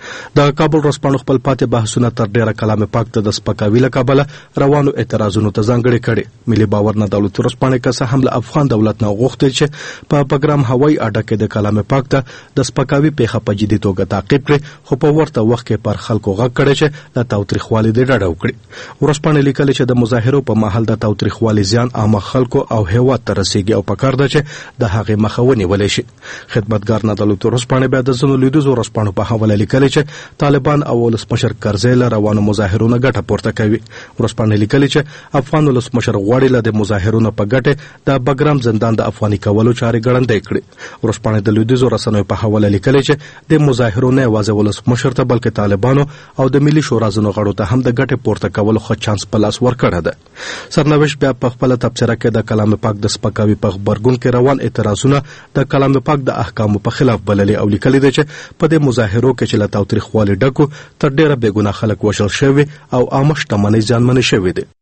د کابل ورځپاڼو خپل پاتې بحثونه تر ډیره کلام پاک ته د سپکاوي له کبله روانو اعتراضونو ته ځانګړي کړي. ملي باور نه دولتي ورځپاڼې که څه هم له افغان دولت نه غوښتل چې په پروګرام هوایي اډه کې د کلام پاک ته د سپکاوي پیښه په جدي توګه تعقیب کړي، خو په ورته وخت کې پر خلکو غږ کړی چې د تاوتریخوالي د ډډه وکړي. ورځپاڼې لیکلي چې د مظاهرو په مهال د تاوتریخوالي زیان عامه خلکو او هیواد ته رسیږي او پکار ده چې د هغې مخه ونیولی شي. خدمتګار نه دولتي ورځپاڼې بیا د ځینو لویدیځو ورځپاڼو په حواله لیکلي چې چې طالبان او ولسمشر کرزی له روانو مظاهرونو ګټه پورته کوي. ورځپاڼې لیکلي چې افغان ولسمشر غواړي له د مظاهرونو په ګټه د بګرام زندان د افغاني کولو چارې ګړندۍ کړي. ورځپاڼې د لویدیځو رسنیو په حواله لیکلي چې د مظاهرونو یوازې ولسمشر ته بلکې طالبانو او د ملي شورا ځینو غړو ته هم د ګټې پورته کولو ښه چانس په لاس ورکړی ده. سرنوشت بیا په خپله تبصره کې د کلام پاک د سپکاوي په غبرګون کې روان اعتراضونه د کلام پاک د احکامو په خلاف بللي او لیکلي دي چې په دې مظاهرو کې چې له تاوتریخوالي ډکو تر ډېره بېګناه خلک وژل شوي او عامه شتمنۍ زیانمنې شوې دي.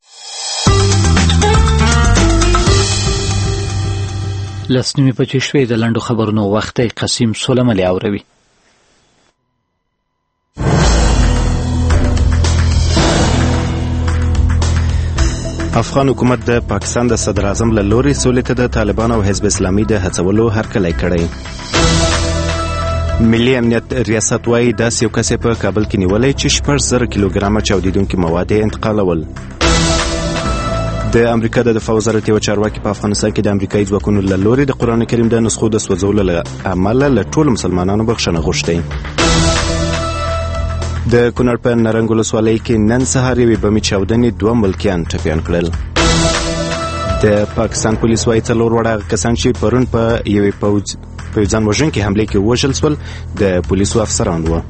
لس نیمې بجې شوې د لنډو خبرونو وخت دی. قسیم سلیمالي اوروي. افغان حکومت د پاکستان د صدر اعظم له لوري سولې ته د طالبان او حزب اسلامي د هڅولو هرکلی کړی. ملي امنیت ریاست وایي داسې یو کس په کابل کې نیولی چې 6,000 کیلوګرامه چاودیدونکي مواد یې انتقالول. د امریکا د دفاع وزارت یو چارواکي په افغانستان کې د امریکایي ځواکونو له لوري د قرآن کریم د نسخو د سوځولو له امله له ټولو مسلمانانو بخښنه غوښتې. د کونړ په نرنګ ولسوالۍ کې نن سهار یوې بمي چاودنې 2 ملکیان ټپیان کړل. د پاکستان پولیس وایي 4 وړه کسان چې پرون په یوې په ځان وژونکې حملې کې وژل شول د پولیسو افسران وو.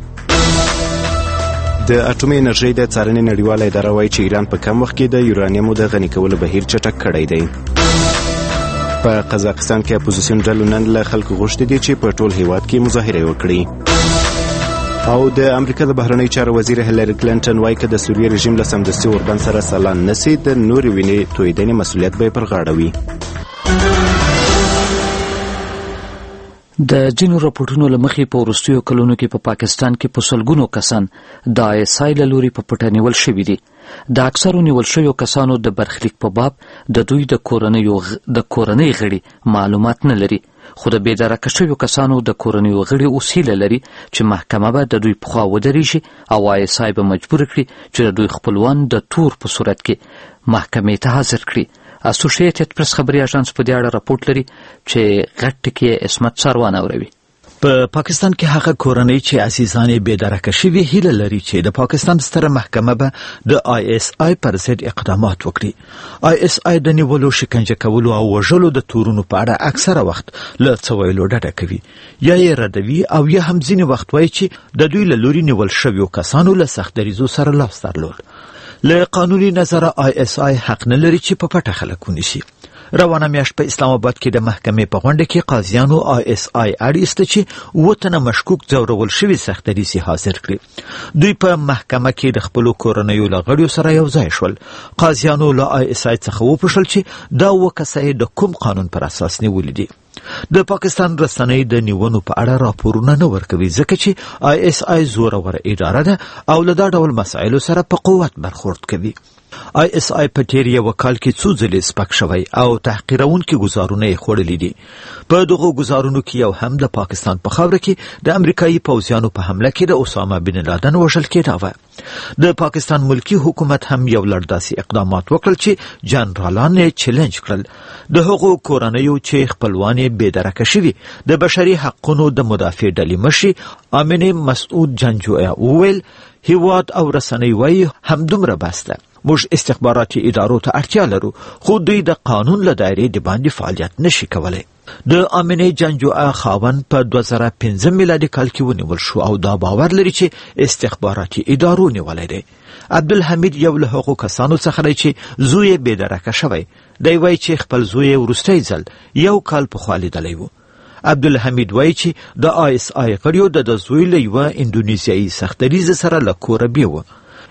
د اټومي انرژۍ د څارنې نړیواله اداره وایي چې ایران په کم وخت کې د یورانیمو د غني کولو بهیر چټک کړی دی. په قزاقستان کې اپوزیسیون ډلو نن له خلکو غوښتي دي چې په ټول هیواد کې مظاهرې وکړي. او د امریکا د بهرنۍ چارو وزیر هیلری کلینټن وایي که د سوریې رژیم له سمدستي اوربند سره سلا نسي د نورې وینې تویدنې مسؤلیت به یې پر غاړه وي. د ځینو راپورټونو له مخې په وروستیو کلونو کې په پاکستان کې په سلګونو کسان د ISI له لوري په پټه نیول شوي دي. د اکثرو نیول شویو کسانو د برخلیک په باب د دوی د کورنۍ غړي معلومات نه لري، خو د بېدرکه شویو کسانو د کورنیو غړي اوس هیله لري چې محکمه به د دوی پخوا ودرېږي او ISI به مجبور کړي چې د دوی خپلوان د تور په صورت کې محکمې ته حاضر کړي. اسوسییټډ پریس خبري اژانس په دې اړه راپورټ لري چې غټ ټکی عصمت سروان اوروي. په پاکستان کې هغه کورنۍ چې عزیزان یې بېدرکه شوي هیله لري چې د پاکستان ستره محکمه به د ISI پر ضد اقدامات وکړي. ISI د نیولو، شکنجه کولو او وژلو د تورونو په اړه اکثره وخت له څه ویلو ډډه کوي، یا یې ردوي او یا هم ځینې وخت وایي چې د دوی له لوري نیول شویو کسانو له سخت دریځو سره لاس درلود. له قانوني نظره ISI حق نه لري چې په پټه خلک ونیسي. روانه میاشت په اسلام آباد کې د محکمې په غونډه کې قاضیانو ISI اړیسته چې 7 تنه مشکوک ځورول شوي سختدریځي حاضر کړي. دوی په محکمه کې د خپلو کورنیو له غړیو سره یو ځای شول. قاضیانو له ISI څخه وپوښتل چې دا 7 کسه د کوم قانون پر اساس نیولي دي. د پاکستان رسنۍ د نیونو په اړه راپورونه نه ورکوي ځکه چې ISI زوروره اداره ده او له دا ډول مسایلو سره په قوت برخورد کوي. ISI په تیر یو کال کې څو ځلې سپک شوی او تحقیرونکي ګزارونه یې خوړلي دي. په دغو ګزارونو کې یو هم د پاکستان په خاوره کې د امریکایي پوځیانو په حمله کې د اسامه بن لادن وژل کېده. د پاکستان ملکی حکومت هم یو لړ داسې اقدامات وکړل چې جنرالان یې چیلنج کړل. د هغو کورنیو چې خپلوان یې بېدرکه شوي د بشري حقونو د مدافع ډلې مشري آمنه مسعود جنجوعه وویل هیواد او رسنۍ وایي همدومره بس ده، موږ استخباراتي ادارو ته اړتیا لرو خو دوی د قانون له دایرې د باندې فعالیت نشي کولی. د آمنه جنجوعه خاوند په 2015 میلادي کال کې ونیول شو او دا باور لري چې استخباراتي ادارو نیولی دی. عبدالحمید یو له هغو کسانو څخه دی چې زوی یې بېدرکه شوی. دی وایي چې خپل زوی یې وروستی ځل 1 کال پخوا لیدلی و. عبدالحمید وایي چې د ISI غړیو د زوی له یوه اندونیزیایي سختدریځ سره له کوره بیوه.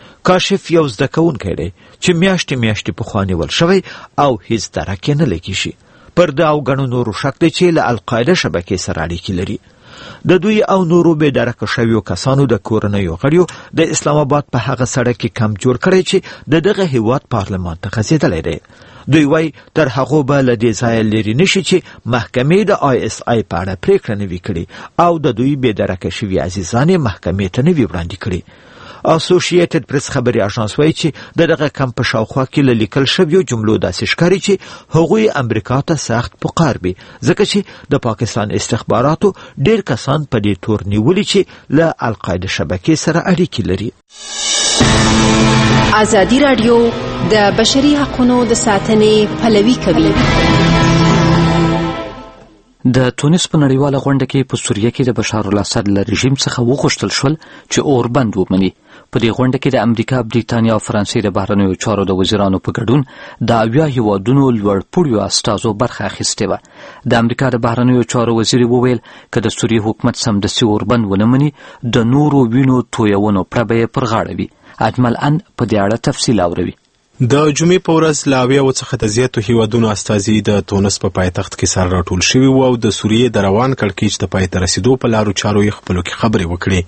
کاشف یو زده کوونکی دی چې میاشتې پخوا نیول شوی او هیڅ درک یې نه لګېږي. پر ده او ګڼو نورو شک دی چې له القاعده شبکې سره اړیکې لري. د دوی او نورو بېدرکه شویو کسانو د کورنیو غړیو د اسلام آباد په هغه سړک کې کم جوړ کړی چې د دغه هیواد پارلمان ته غځېدلی دی. دوی وایي تر هغو به له دې ځایه لرې نشي چې محکمې د ISI په اړه پریکړه نه وي کړې او د دوی بېدرکه شوي عزیزان یې محکمې ته نه وي وړاندې کړي. اسوسییټډ پریس خبري اژانس وایي چې دغه کم په شاوخوا کې له لیکل شویو جملو داسې ښکاري چې هغوی امریکا ته سخت پکار وي ځکه چې د پاکستان استخباراتو ډېر کسان په دې تور نیولي چې له القاعده شبکې سره اړیکې لري. ازادي راډیو د بشري حقوقو د ساتنې پلوي کوي. د تونس په نړیواله غونډه کې په سوریه کې د بشار الاسد له رژیم څخه وغوښتل شول چې اوربند ومني. په دې غونډه کې د امریکا، بریتانیا او فرانسې د بهرنیو چارو د وزیرانو په ګډون د 80 هیوادونو لوړپوړو استازو برخه اخیستې وه. د امریکا د بهرنیو چارو وزیر وویل که د سوریې حکومت سمدستي اوربند ونه مني د نورو وینو تویونو پړه به یې پر غاړه وي. اجمل ان په دې اړه تفصیل اوري. د جمعې په ورځ له 80 څخه د زیاتو هیوادونو استازي د تونس په پایتخت کې سره راټول شوي وو او د سوریې د روان کړکېچ د پای ته رسیدو په لارو چارو یې خپلو کې خبرې وکړې.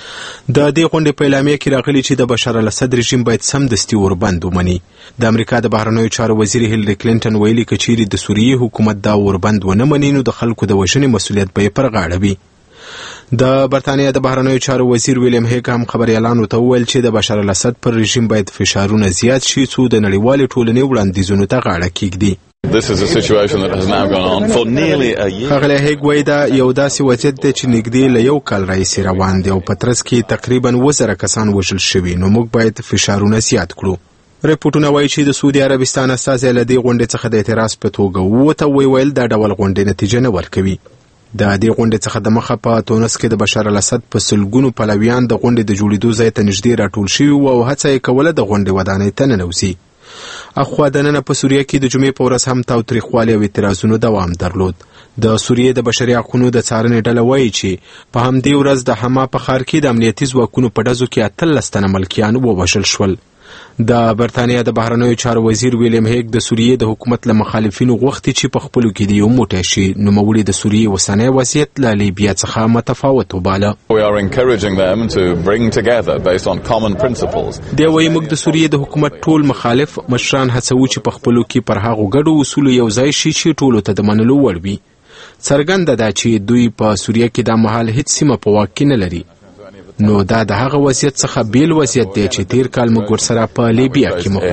د دې غونډې په اعلامیه کې راغلي چې د بشار الاسد رژیم باید سمدستي اوربند ومني. د امریکا د بهرنیو چارو وزیر هیلری کلینټن ویلي که چیرې د سوریې حکومت دا اوربند ونه مني نو د خلکو د وژنې مسؤلیت به یې پر غاړه وي. د برتانیا د بهرنیو چارو وزیر ویلیم هیګ هم خبريالانو ته وویل چې د بشار الاسد پر رژیم باید فشارونه زیات شي څو د نړیوالې ټولنې وړاندیزونو ته غاړه کیږدي. This is a situation that has now gone on for nearly a year. هغه هیګ وایي دا یو داسې وضعیت دی چې نږدې له یو کال راهیسې روان دی او په ترڅ کې تقریبا 2,000 کسان وژل شوي نو موږ باید فشارونه زیات کړو. ریپورټونه وایي چې د سعودي عربستان استازی له دې غونډې څخه د اعتراض په توګه ووته ویل دا ډول غونډې نتیجه نه ورکوي. د دې غونډې څخه د مخه په تونس کې د بشار الاسد په سلګونو پلویان د غونډې د جوړېدو ځای ته نږدې راټول شوي وو او هڅه یې کوله د غونډې ودانۍ ته ننوځي. اخوا دننه په سوریه کې د جمعې په ورځ هم تاوتریخوالي او اعتراضونو دوام درلود. د سوریې د بشري حقوقو د څارنې ډله وایي چې په همدې ورځ د حما په ښار کې د امنیتي ځواکونو په ډزو کې 18 تنه ملکیان ووژل شول. د برتانیا د بهرنیو چارو وزیر ویلیم هیګ د سوریې د حکومت له مخالفینو غوښتي چې په خپلو کې د یو موټی شي. نوموړي د سوریې اوسنی وضعیت له لیبیا څخه متفاوت وباله. We are encouraging them to bring together based on common principles. دی وایي موږ د سوریې د حکومت ټول مخالف مشران هڅوو چې په خپلو کې پر هغو ګډو اصولو یو ځای شي چې ټولو ته د منلو وړ وي. څرګنده ده چې دوی په سوریه کې دا مهال هیڅ سیمه په واک کې نه لري. نو دا د هغه وضعیت څخه بیل وضعیت دی چې تیر کال موږ ورسره په لیبیا کې مخ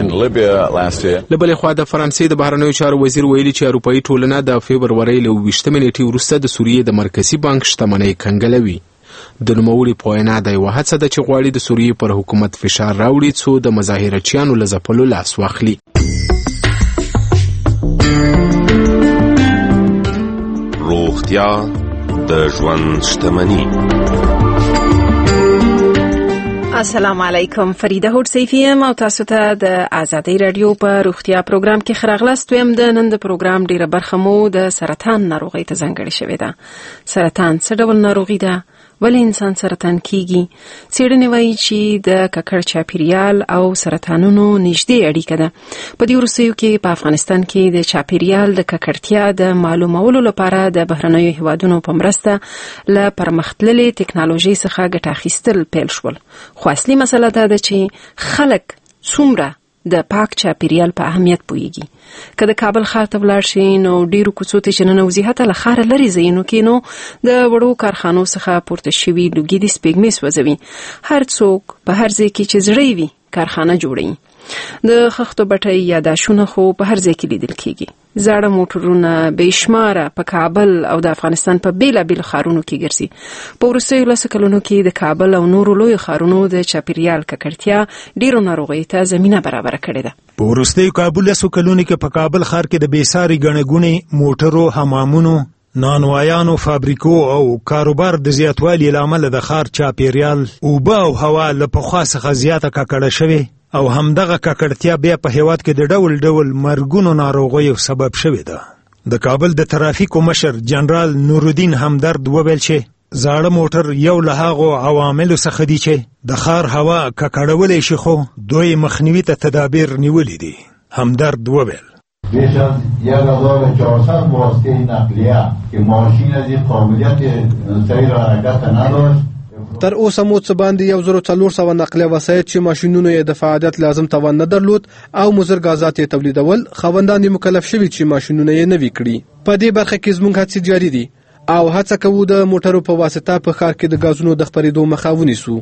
وو. له بلې خوا د فرانسې د بهرنیو چارو وزیر ویلي چې اروپایي ټولنه د فبرورۍ له 20 نیټې وروسته د سوریې د مرکزي بانک شتمنۍ کنګلوي. د نوموړي په وینا دا یوه هڅه ده چې غواړي د سوریې پر حکومت فشار راوړي څو د مظاهرچیانو له ځپلو لاس واخلي. روغتیا د ژوند شتمني. السلام علیکم، فریده هوډ سیفی یم او تاسو ته د آزادۍ رادیو په روغتیا پروګرام کې خراغلاست ویم. د نن د پروګرام ډیره برخه مو د سرطان ناروغۍ ته ځانګړې شوې ده. سرطان څه ډول ناروغي ده؟ ولې انسان سرطان کیږي؟ څېړنې وایي چې د ککړ چاپیریال او سرطانونو نږدې اړیکه ده. په دې وروستیو کې په افغانستان کې د چاپیریال د ککړتیا د معلومولو لپاره د بهرنیو هیوادونو په مرسته له پرمختللې ټکنالوژي څخه ګټه اخیستل پیل شول. خو اصلي مسله دا ده چې خلک څومره د پاک چاپیریال په اهمیت پوهیږي. که د کابل ښار ته ولاړ شي نو ډیرو کوڅو ته چې ننوځي حتی له ښاره لرې ځایونو کې نو د وړو کارخانو څخه پورته شوي لوګي د سپېږمۍ سوځوي. هر څوک په هر ځای کې چې زړی وي کارخانه جوړوي. د خښتو بټۍ یا داشونه خو په هر ځای کې لیدل کیږي. زاړه موټرونه بېشماره په کابل او د افغانستان په بیلابیلو ښارونو کې ګرځي. په وروستیو 10 کلونو کې د کابل او نورو لویو ښارونو د چاپیریال ککړتیا ډیرو ناروغیو ته زمینه برابره کړې ده. په وروستیو کابل 10 کلونو کې په کابل ښار کې د بېساري ګڼې ګوڼې موټرو، حمامونو، نانوایانو، فابریکو او کاروبار د زیاتوالي له امله د ښار چاپیریال، اوبه او هوا له پخوا څخه زیاته ککړه شوې او همدغه ککړتیا بیا په هیواد کې د ډول ډول مرګونو ناروغیو سبب شوې ده. د کابل د ترافیکو مشر جنرال نورالدین همدرد وویل چې زاړه موټر یو له هغو عواملو څخه دي چې د ښار هوا ککړولی شي، خو دوی مخنیوي ته تدابیر نیولي دي. همدرد وویل بیش از 1400 واسطه نقلیه که ماشین از این قابلیت سیر حرکت نداشت. تر اوسه مو څه باندې 1400 نقلیه وسایط چې ماشینونو یې د فعالیت لازم توان نه درلود او مضر غازات یې تولیدول، خاوندان یې مکلف شوي چې ماشینونه یې نوي کړي. په دې برخه کې زموږ هڅې جاري دي او هڅه کوو د موټرو په واسطه په ښار کې د غازونو د خپرېدو مخه ونیسو.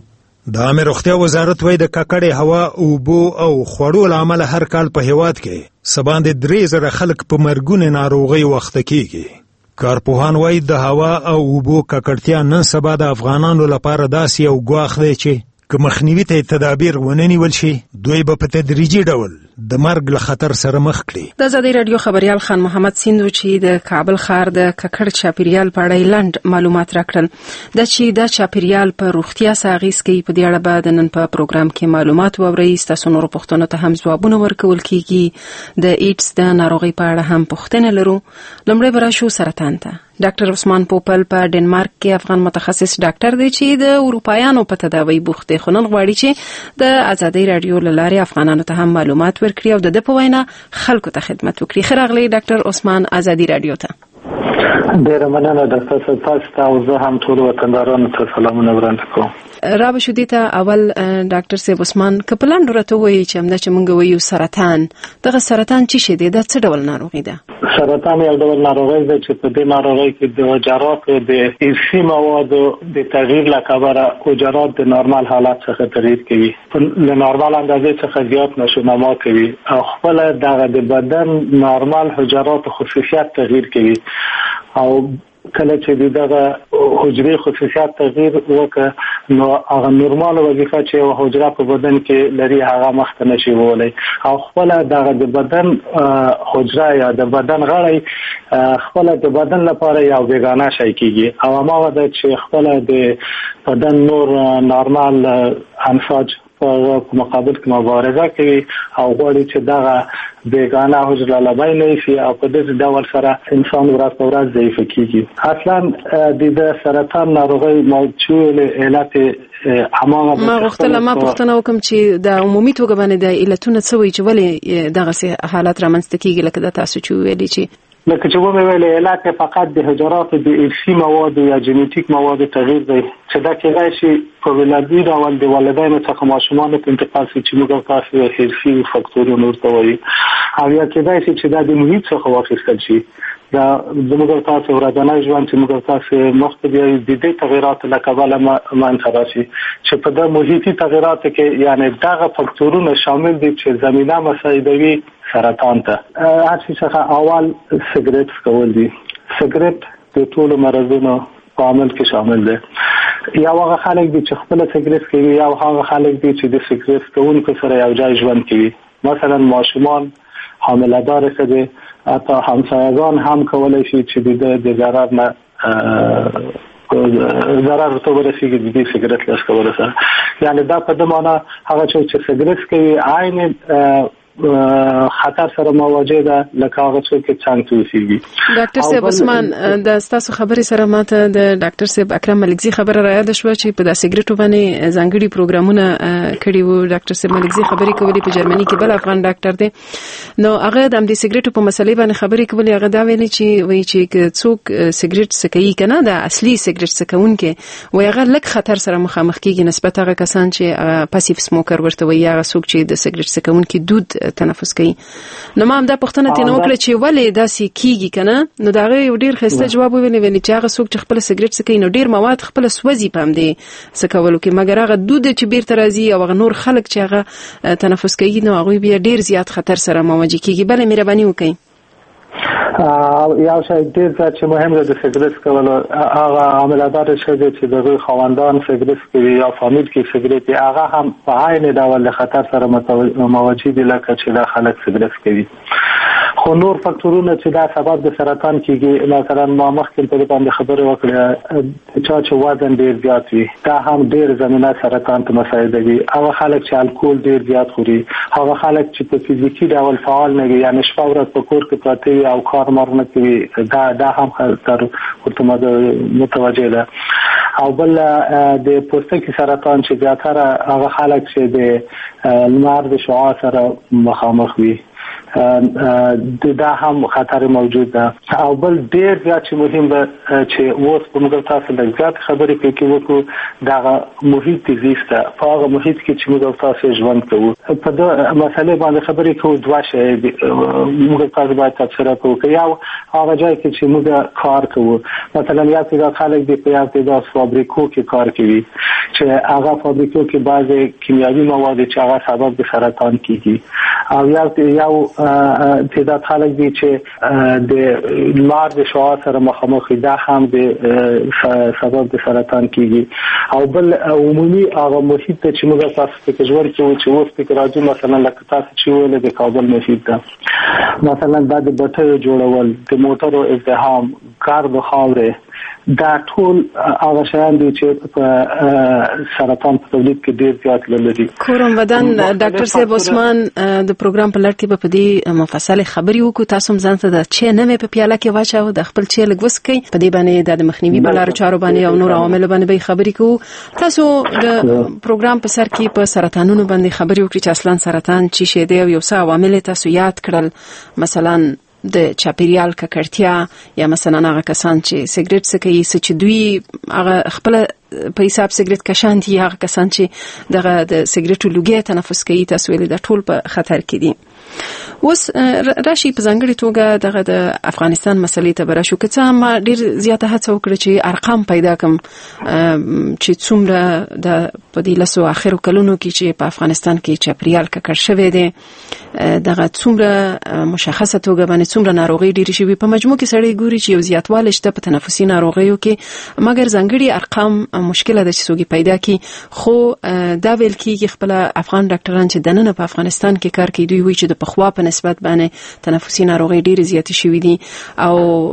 د عامه روغتیا وزارت وایي د ککړې هوا، اوبو او خوړو له امله هر کال په هیواد کې څه باندې 3000 خلک په مرګونې ناروغۍ وخته کیږي. کارپوهان وایي د هوا او اوبو ککړتیا نن سبا د افغانانو لپاره داسې یو ګواښ دی چې که مخنیوي ته تدابیر ونه نیول شي، دوی به په تدریجي ډول د مرګ له خطر سره مخ کړي. د ازادي رادیو خبريال خان محمد سیندو چې د کابل ښار د ککړ چاپیریال په اړه لنډ معلومات راکړل. چې د چاپیریال په روغتیا ساغیس کې په دې اړه به نن په پروګرام کې معلومات ووري. تاسو نور پوښتنو ته هم ځوابونه ورکول کیږي. د ایډز د ناروغۍ په اړه هم پوښتنه لرو. لومړی به راشو سرطان ته. ډاکټر عثمان پوپل په ډنمارک کې افغان متخصص ډاکټر دی چې د اروپایانو په تداوی بوخت دی. خو نن غواړي چې د ازادي رادیو له لارې افغانانو ته هم معلومات ورکړي او د په وینا خلکو ته خدمت وکړي. ښه راغلی ډاکټر عثمان ازادي رادیو ته. ډیره مننه ډاکټر تاسو ته او زه هم ټول وطندارانو ته سلامونه وړاندې کوم. را به شو دي ته اول ډاکټر صاحب عثمان کپلان درته وایي چې همدا چې مونږ وایو سرطان، دغه سرطان څه شی دی؟ دا څه ډول ناروغي ده؟ سرطان یو ډول ناروغي ده چې په دې ناروغي کې د حجراتو د ارثي موادو د تغییر له کبله حجرات د نورمال حالت څخه تغییر کوي، له نورمال اندازې څخه زیات نشونما کوي او خپل دغه د بدن نورمال حجرات خصوصیات تغییر کوي او کله چې دغه حجري خصوصیات تغییر وکړي نو هغه نورمال وظیفه چې یو حجره په بدن کې لري هغه مخته نشي وولای او خپل دغه د بدن حجره یا د بدن غړی خپل د بدن لپاره یو بیگانه شي کیږي او هغه د چې خپل د بدن نور نورمال انساج په مقابل کې مبارزه کوي او غواړي چې دغه بیگانه حجره لبای نه شي او په دې ډول سره انسان ورځ په ورځ ضعیف کیږي. اصلا د سرطان ناروغي موجود علت ما پوښتنه وکم چې د عمومي توګه باندې د علتونو څه وایي چې ولې دغه حالت رامنځته کیږي لکه د تاسو چې ویلي چې لکه چې ومه ویلې علت فقط د حجرات د ارثي مواد یا جنیټیک مواد تغییر دی چې دا کېدای شي په ولادي ډول د والدینو څخه ماشومانو ته انتقال شي چې موږ تاسو ارثي فاکتورونه ورته وایي او یا کېدای شي چې دا د محیط څخه واخیستل شي دا زموږ تاسو ورځنی ژوند چې موږ تاسو مخکې د دې تغیرات له کبله منځ راشي چې په د محیطي تغیراتو کې یعنی دغه فاکتورونه شامل دي چې زمينه مساعدوي سرطان ته. هر څه څخه اول سیګریټ څکول دي. سیګریټ د ټولو مرضونو په عامل کې شامل دی. یا هغه خلک دي چې خپل سیګریټ کوي یا هغه خلک دي چې د سیګریټ کوونکو سره یو ځای ژوند کوي. مثلا ماشومان، حامله‌دار ښځې، حتی همسایگان هم کولای شي چې د ضرر نه ضرر ته ورسیږي د دې سیګریټ له څخه ورسره. یعنی دا په دې معنی هغه چې سیګریټ کوي عین خطر سره مواجه ده لکه هغه څوک چې څنګه توسيږي. ډاکټر صاحب عثمان د تاسو خبرې سره ماته د ډاکټر صاحب اکرم ملکزي خبره را یاد شوه چې په د سیګریټو باندې ځانګړي پروګرامونه کړي وو. ډاکټر صاحب ملکزي خبرې کولې په جرمني کې بل افغان ډاکټر دی نو هغه د دې سیګریټو په مسلې باندې خبرې کولې. هغه دا ویلي چې وایي چې څوک سیګریټ څکوي کنه د اصلي سیګریټ څکونکي وایي هغه لږ خطر سره مخامخ کیږي نسبت هغه کسان چې پاسیو سموکر ورته وایي هغه څوک چې د سیګریټ څکونکي دود تنفس کوي. نو ما هم دا پوښتنه تنه وکړه چې ولې داسې کیږي کنه نو دا یو ډیر خسته جواب ویلی چې هغه څوک چې خپل سیګریټ څکوي نو ډیر مواد خپل سوځي په همدې څکولو کې مګر هغه دود چې بیرته راځي او هغه نور خلک چې هغه تنفس کوي نو هغه بیا ډیر زیات خطر سره مواجه کیږي. بل مهرباني وکړئ. یو شی ډیر چې مهم دی د سیګریټ کولو هغه عملدار ښځې چې د خواندان سیګریټ کوي یا فامیل کې سیګریټ هغه هم په عین ډول د خطر سره مواجه دي لکه چې دا خلک سیګریټ کوي. خو نور فاکتورونه چې دا سبب د سرطان کیږي مثلا ما مخکې په دې باندې خبرې وکړه چې وزن ډیر زیات وي دا هم ډیر زمينه سرطان ته مساعدوي. هغه خلک چې الکول ډیر زیات خوري، هغه خلک چې په فزیکی ډول فعال نه وي یعنی شپه ورځ په کور کې پراته وي او کار مرنه کوي دا هم خطر ورته متوجه ده. او بل د پوستکي سرطان چې زیاتره هغه خلک چې د لمر د شعاع سره مخامخ وي دا هم خطر موجود ده. او بل ډیر زیات چې مهم ده چې اوس په موږ تاسو د زیات خبرې کې وکړو دا محیط زیست په هغه محیط کې چې موږ تاسو ژوند کوو. په دا مسله باندې خبرې کوو دوه شی موږ تاسو باید تفسیر کوو. یو هغه ځای کې چې موږ کار کوو، مثلا یا چې خلک د پیاده فابریکو کې کار کوي چې هغه فابریکو کې بعضی کیمیاوي مواد چې هغه سبب د سرطان کیږي، او یو تعداد خلک دي چې د لمر د شعاع سره مخامخ ده هم د سبب د سرطان کیږي. او بل عمومي هغه محیط چې موږ تاسو په ژوند کې چې اوس په راځو، مثلا لکه تاسو چې ویل د کابل محیط ده، مثلا د بټیو جوړول، د موټرو ازدحام، کار د خاورې، دا ټول هغه شیان دي چې په سرطان په تولید کې ډیر زیات لري. کورم ودان ډاکټر صاحب عثمان د پروګرام په لړ کې په دې مفصل خبري وکړو. تاسو هم ځان ته د چې نه په پیاله کې واچو د خپل چې لګوس کوي په دې باندې د مخنیوي بلارو چارو باندې او نور عوامل باندې به خبري کوو. تاسو د پروګرام په سر کې په سرطانونو باندې خبري وکړي چې اصلا سرطان چی شي دی او یو څه عوامل تاسو یاد کړل، مثلا د چاپیریال ککړتیا یا مثلا هغه کسان چې سیګریټ څکوي چې دوی هغه خپل په حساب سیګریټ کشان دي، هغه کسان چې دغه د سیګریټو لوګي تنفس کوي، تاسو ویل د ټول په خطر کې دي. اوس راشي په ځانګړي توګه دغه د افغانستان مسلې ته براشو که څه ما ډیر زیاته هڅه وکړه چې ارقام پیدا کم چې څومره د په دې لسو اخرو کلونو کې چې په افغانستان کې چاپیریال ککړ شوی دی، دغه څومره مشخصه توګه باندې څومره ناروغي ډیر شوی په مجموع کې سړی ګوري چې یو زیاتوالی شته په تنفسي ناروغیو کې، مګر ځانګړي ارقام مشکله ده چې څوک پیدا کی. خو دا ویل کیږي خپل افغان ډاکټران چې دننه په افغانستان کې کار کوي دوی وایي چې د پخوا په نسبت باندې تنفسي ناروغي ډیر زیات شوې دي او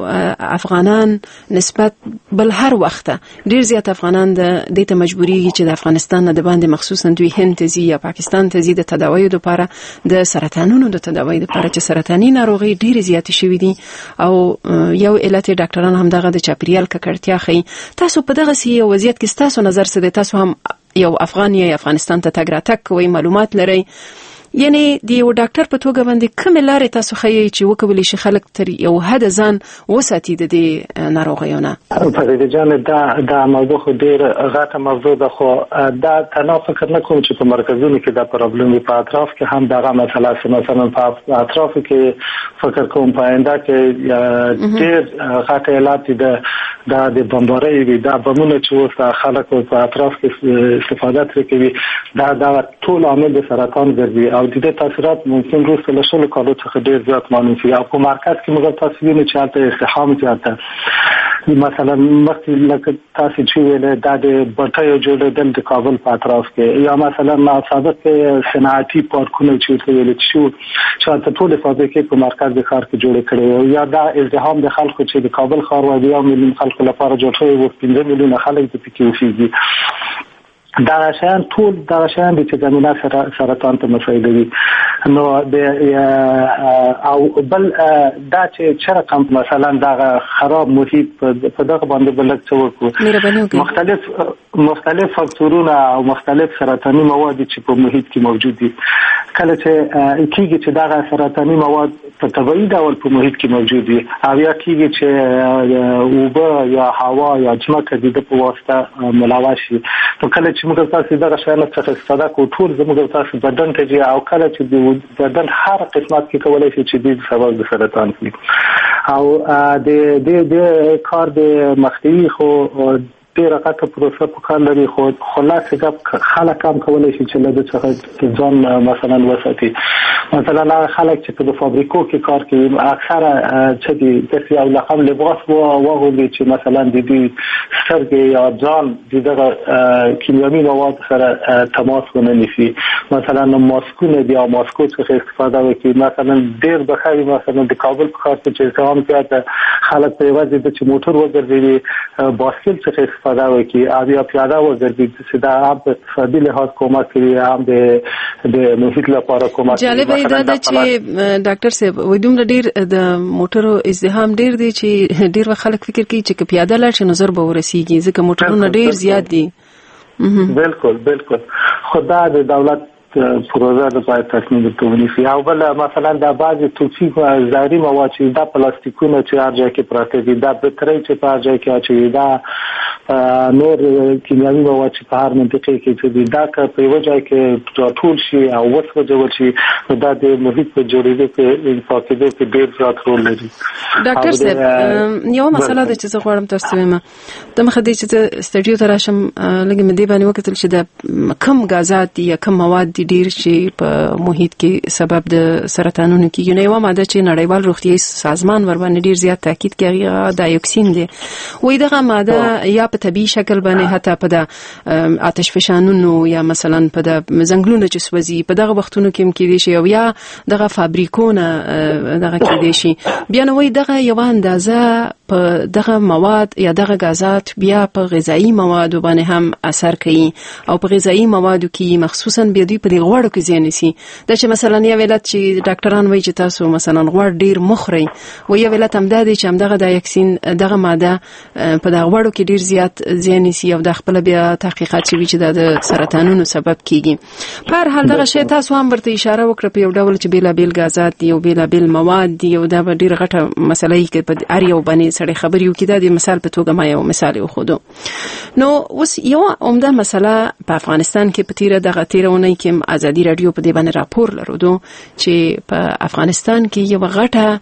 افغانان نسبت بل هر وخت ډیر زیات افغانان د دې ته مجبوري چې د افغانستان نه د باندې مخصوصا دوی هند ته ځي یا پاکستان ته ځي د تداوی لپاره، د سرطانونو د تداوی لپاره چې سرطاني ناروغي ډیر زیات شوې دي او یو علت ډاکټران هم دغه د چاپیریال ککړتیا ښيي. تاسو په دغه سی وضعیت کې تاسو نظر څه دی؟ تاسو هم یو افغان یا افغانستان ته تګ راتګ کوئ، معلومات لرئ، یعنی د یو ډاکټر په توګه باندې کومه لارې تاسو ښیئ چې وکولای شي خلک تر یو حد ځان وساتي د دې ناروغیو نه؟ فرید جان دا موضوع خو ډیر غټه موضوع ده، خو دا تنها فکر نه کوم چې په مرکزونو کې دا پرابلم په اطراف کې هم دغه مسله سره، مثلا په اطراف کې فکر کوم په آینده کې ډیر غټه علت ده د بمبارۍ وي، دا بمونه چې اوس خلک په اطراف کې استفاده کوي، دا ټول عامل د سرطان ګرځي او د دې تاثیرات ممکن روسته له شلو کالو څخه ډیر زیات معلوم شي. او په مرکز کې موږ تاسو وینئ چې هلته ازدحام زیات ده، مثلا مخکې لکه تاسو چې ویل د بټیو جوړېدل د کابل په اطراف کې، یا مثلا ما سابق صنعتي پارکونه چې ویل چې هلته ټول فابریکې په مرکز د ښار کې جوړې کړې، یا دا ازدحام د خلکو چې د کابل ښار وایي 1 میلیون خلکو لپاره جوړ شوی و، 15 میلیونه خلک د پکې اوسېږي. دا شیان ټول دا شیان د چې زمينه سرطان ته مسایل دي. نو او بل دا چې رقم مثلا دا خراب محیط په دغه باندې بلک څه وکړو، مختلف فاکتورونه او مختلف سرطاني مواد چې په محیط کې موجود دي. کله چې کیږي چې دا سرطاني مواد په طبيعي ډول په محیط کې موجود دي، او یا کیږي چې اوبه یا هوا یا ځمکه د په واسطه ملوث شي، نو کله چې موږ تاسو دغه شیانو څخه استفاده کوو ټول زموږ تاسو بدن ته ځي، او کله چې د بدن هر قسمت کې کولای شي چې د سبب د سرطان شي. او د کار د مخنیوي خو ډیر غټه پروسه په کار لري، خو خلاصه خلک هم کولای شي چې له څخه ځان مثلا وساتي. مثلا خلک چې په فابریکو کې کار کوي اکثره چې د یو لقب لباس وغوړي چې مثلا د دې سترګې یا ځان د کیمیاوي مواد سره تماس ونیسي، مثلا ماسکونه بیا ماسکو څخه استفاده وکړي. مثلا ډیر بخاري مثلا د کابل په خاطر چې ځان کې خلک په وځي چې موټر وګرځي باسکل څخه استفاده وکړي، او یا پیاده وګرځي چې دا هم په اقتصادي لحاظ کومک کوي، هم د محیط لپاره کومک کوي. جالب دا ده چې ډاکټر صاحب وایي دومره ډیر د موټرو ازدحام ډیر دی چې ډیر خلک فکر کوي چې پیاده لاړ شي نظر به ورسیږي ځکه موټرونه ډیر زیات دي. بالکل خدا د دولت پروژه د باید تصمیم ونیسي. او بل مثلا د بعضې توکي زهري مواد چې دا پلاستیکونه چې هر ځای کې پراته دي، دا بټرۍ چې په هر ځای کې اچوي، دا نور کیمیاوي مواد چې په هر منطقه کې چې دي، دا که په یوه ځای کې راټول شي او وسوځول شي نو دا د محیط په جوړېدو کې پاکېدو کې ډېر زیات رول لري. ډاکټر صاحب یو مسله ده چې زه غواړم تاسو ته وایم، د مخه دې چې سټډیو ته راشم لږ مې دې باندې وکتل چې د کم غازات دي یا کم مواد دي ډېر چې په محیط کې سبب د سرطانونو کېږي. نو یوه ماده چې نړیوال روغتیايي سازمان ور باندې ډېر زیات تاکید کوي هغه دایوکسین دی. وایي دغه ماده یا په طبیعي شکل باندې حتی په د آتش فشانونو یا مثلا په د ځنګلونو چې سوځي په دغه وختونو کې هم کېدی شي او یا دغه فابریکونه دغه کېدی شي. بیا نو وایي دغه یوه اندازه په دغه مواد یا دغه غازات بیا په غذایی موادو باندې هم اثر کوي او په غذایی موادو کې مخصوصا بیا دوی په دې غوړو کې زیان نشي. دا چې مثلا یو ولادت چې ډاکټران وایي چې تاسو مثلا غوړ ډیر مخوري و یو ولادت هم دا دی چې هم دغه دایوکسین دغه ماده په دغه غوړو کې ډیر زیات زیان نشي او د خپل بیا تحقیقات شوي چې د سرطانونو سبب کیږي. په هر حال دغه شی تاسو هم ورته اشاره وکړه په یو ډول چې بیلابیل غازات دي او بیلابیل مواد دي او دا به ډیر غټه مسله یې کې په اړ یو باندې سړی خبرې وکړي. دا د مثال په توګه ما یو مثال وښودو. نو اوس یو عمده مسله په افغانستان کې په تیره اونۍ کې ازادي رادیو په دې باندې راپور لرودو چې په افغانستان کې یو غټه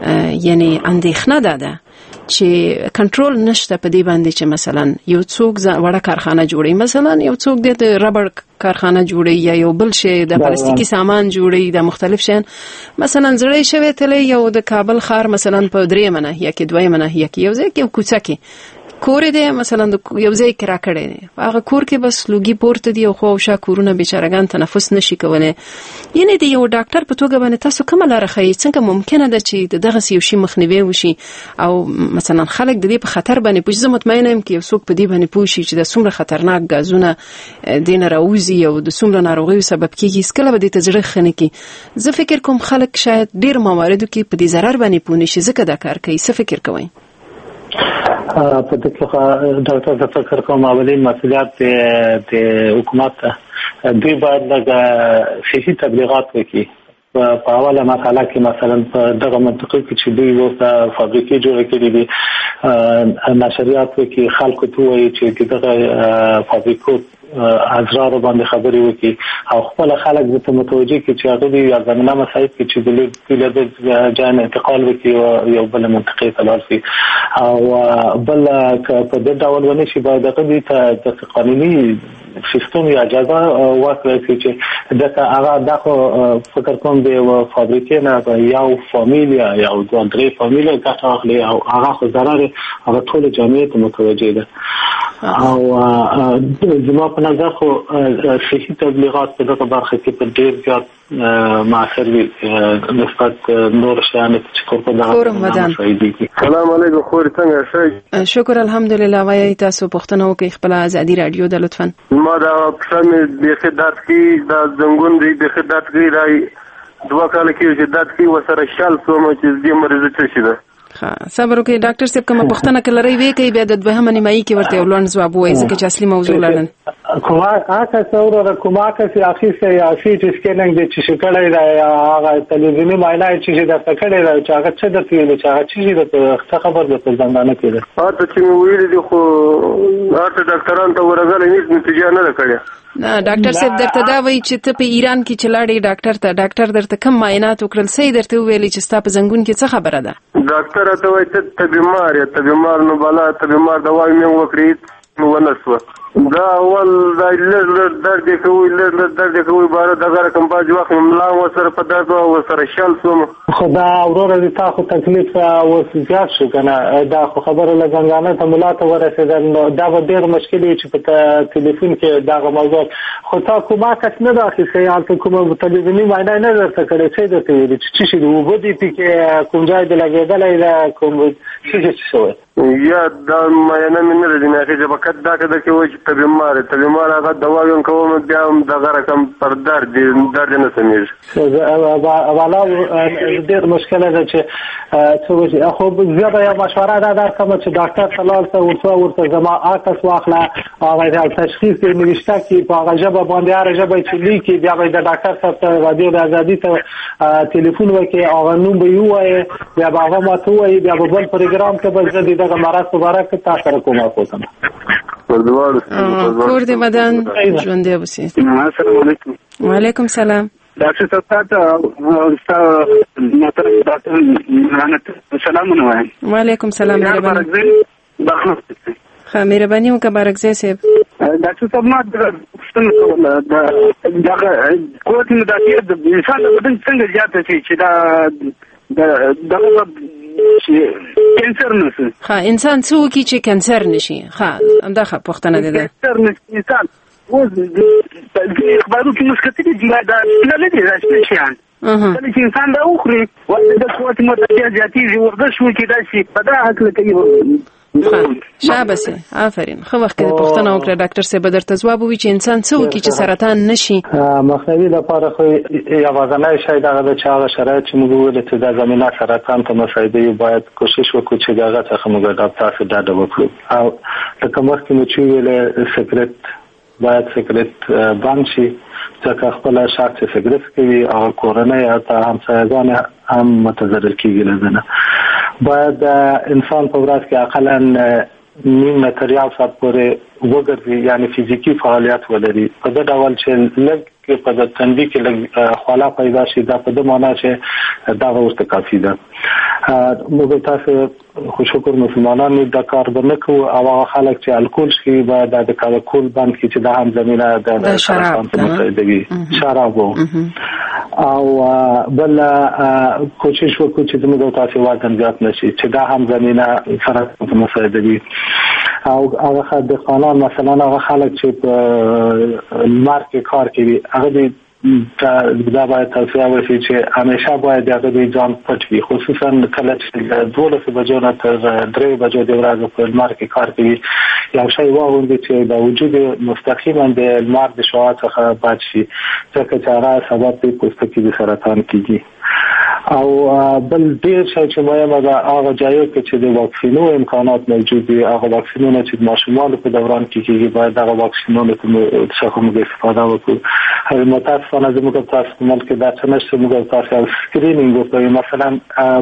یعنی اندېښنه ده چې کنټرول نشته په دې باندې چې مثلا یو څوک وړه کارخانه جوړي، مثلا یو څوک د ربړ کارخانه جوړي یا یو بل شی د پلاستیکي سامان جوړي، د مختلف شین مثلا زړې شوی تلې یو د کابل ښار مثلا په 3 ناحیه کې 2 ناحیه کې یو ځای کې کوڅه کې کور دی مثلا یو ځای کې راکړی دی، هغه کور کې بس لوګي پورته دی او خو او شا کورونه بیچارهګان تنفس نشي کولای. یعنی د یو ډاکټر په توګه باندې تاسو کومه لاره ښیي څنګه ممکنه ده چې دغه یو شی مخنیوي وشي او مثلا خلک د دې په خطر باندې پوه شي؟ زه مطمئنه یم چې یو څوک په دې باندې پوه شي چې د څومره خطرناک غازونه دین راوځي او د څومره ناروغیو سبب کیږي، اسکله به دې تجربه خنه کی. زه فکر کوم خلک شاید ډیر مواردو کې په دې ضرر باندې پوه نشي ځکه دا کار کوي. څه فکر کوئ؟ په دې کې ډاکټر د فکر کوم اولین مسؤلیت د حکومت دوی باید لږه صحي تبلیغات وکړي. په اوله مرحله کې مثلا په دغه منطقه کې چې دوی ورته فابریکې جوړې کړې دي نشریات وکړي، خلکو ته وایي چې دغه فابریکو ازرار باندې خبرې وکړي او خپل خلک د متوجه کې چې هغه یا زمينه مسایب کې چې د جان انتقال وکړي او یو بل منطقه ته لاړ شي او بل په دې ډول ونه شي باید دغه د قانوني سیستم یا اجازه ورکړي چې دغه هغه دغه فکر کوم د فابریکې نه یو فامیلیا یا دوه درې فامیلیا ګټه اخلي او هغه خو ضرر هغه ټول جامعه ته متوجه ده. او زما په نظر خو صحي تبلیغات په دغه برخه کې په ډېر زیات مؤثر وي نسبت نور شیانو چې کوم په دغه شایدي. سلام علیکم خور څنګه شئ؟ شکر الحمدلله. وایي تاسو پښتنه وکي خپل ازادي رادیو د لطفا ما دا پښتنه د خدمت کې د زنګون د خدمت کې راي 2 کال کې چې دات کې وسره شال سوم چې دې مریض څه شي ده. صبر وکړئ ډاکټر صاحب، کومه پوښتنه کلري وی کوي بیا د دوهمه نیمایي کې ورته ولون ځواب وایي ځکه چې اصلي موضوع لرل کومه هغه څوره کومه چې اخیسته یا چې سکیننګ د چې شکړې دا هغه تلویزیونی معاینه چې د تکړې دا چې هغه څه د پیل چې هغه چې د خبر د ځندانه کېده اته چې ویل دي خو هغه ډاکټرانو ته ورغلې هیڅ نتیجه نه کړې. نه ډاکټر صاحب درته دا وایي چې ته په ایران کې چلاړې ډاکټر درته کوم معاینات وکړل صحیح درته ویلي چې ستا په زنګون کې څه خبره ده؟ ډاکټر ته وایي ته بیمار نو بالا ته بیمار دوا مې وکړې نو ونسوه دا اول دا لږ درد کوي بار دغه رقم باج وخت ملا وسره په درد او سره شل سوم خدا اورور دي تاسو تکلیف او زیات شو کنه دا خو خبره لګنګانه ته ملا ته ورسېدل دا به ډېر مشکل چې په ټلیفون کې دا موضوع خو تا کومه کس نه راخي سیال ته کومه تلویزیونی معاینه نه درته کړې څه درته ویل چې شي وو بده کې کوم ځای د لګېدل دا کوم څه شوی یا دا معاینه مې نه لري نه چې په کټ دا کې ته بیمار هغه دوا ویم کوم بیا هم دغه رقم پر درد نه سمیږي والا ډېر مشکله ده چې څه وشي. خو زه به یو مشوره دا درکړم چې ډاکټر ته لاړ شه ورته زما عکس واخله هغه تشخیص یې نوشته کړي په هغه ژبه باندې هره ژبه چې لیکي بیا به د ډاکټر صاحب ته رادیو د ازادي ته ټلیفون وکړي هغه نوم به یې ووایي بیا به هغه ماته ووایي بیا به بل پروګرام کې به زه د دغه مرض په باره کې تا سره کومک وکړم. کور دې بدن ژوندی اوسي. السلام علیکم. وعلیکم سلام. ډاکټر صاحب ته محترم ډاکټر سلامونه وایم. وعلیکم سلام. مهرباني وکړه بارکزی صاحب. ډاکټر صاحب ما پوښتنه کوله دغه قوت مدافع د انسان د بدن څنګه زیاته شي چې دغه کینسر نشي. انسان څه وکړي چې کینسر نشي؟ همدا پوښتنه ده. کینسر نشي انسان اوس د اخبارو کې مشکلې دي دا نه لري راځي شيان کله چې انسان دا وخوري وایي د قوت مدافع زیاتېږي ورزش وکړي دا شي په دا حق کوي. شابسه آفرین. خو وخت کې پوښتنه وکړه ډاکټر صاحب درته ځواب وی چې انسان څه وکړي چې سرطان نشي. مخنیوي لپاره خو یوازینی شی دا د هغه شرایط چې موږ ویل چې د زمينه سرطان ته مساعده باید کوشش وکړو چې دغه څخه موږ د تاسو ډاډ وکړو. او لکه مخکې مې چې ویل سیکریټ باید سیکریټ بند شي ځکه خپل شخص سیکریټ کوي او کورنۍ او همسایگان هم متضرر کیږي. لازمه باید انسان په ورځ کې اقلا نیم متریال سات پورې وګرځي یعنی فزیکی فعالیت ولري. په دا ډول چې لږ کې په د تندې کې لږ خواله پیدا شي دا په دې معنی چې دا ورته کافي ده. موږ تاسو خو شکر مسلمانانو دا کار نه کوو او هغه خلک چې الکول څښي باید د الکول بند کړي چې دا هم زمينه د سرطان ته مساعدوي. شراب او بل کوشش وکړو چې موږ تاسو وزن زیات نشي چې دا هم زمينه سرطان ته مساعدوي. او هغه د قانون مثلا هغه خلک چې په مارکه کار کوي هغه دا باید توصیه وشي چې همیشه باید هغه د ځان پټ وي خصوصا کله چې 12 بجو نه تر 3 بجو د ورځې په لمر کې کار کوي یو شی واغوندي چې د وجود مستقیما د لمر د شعاع څخه بچ شي ځکه چې هغه سبب د پوستکي د سرطان کیږي. او بل ډیر شي چې مهمه ده هغه ځایو کې چې د واکسینو امکانات موجود دي هغه واکسینونه چې ماشومان په دوران کې کیږي باید هغه واکسینونه څخه موږ استفاده وکړو. هر متاسفانه زموږ تاسو ملک دا څه نشته موږ تاسو سکرینینګ وکړو مثلا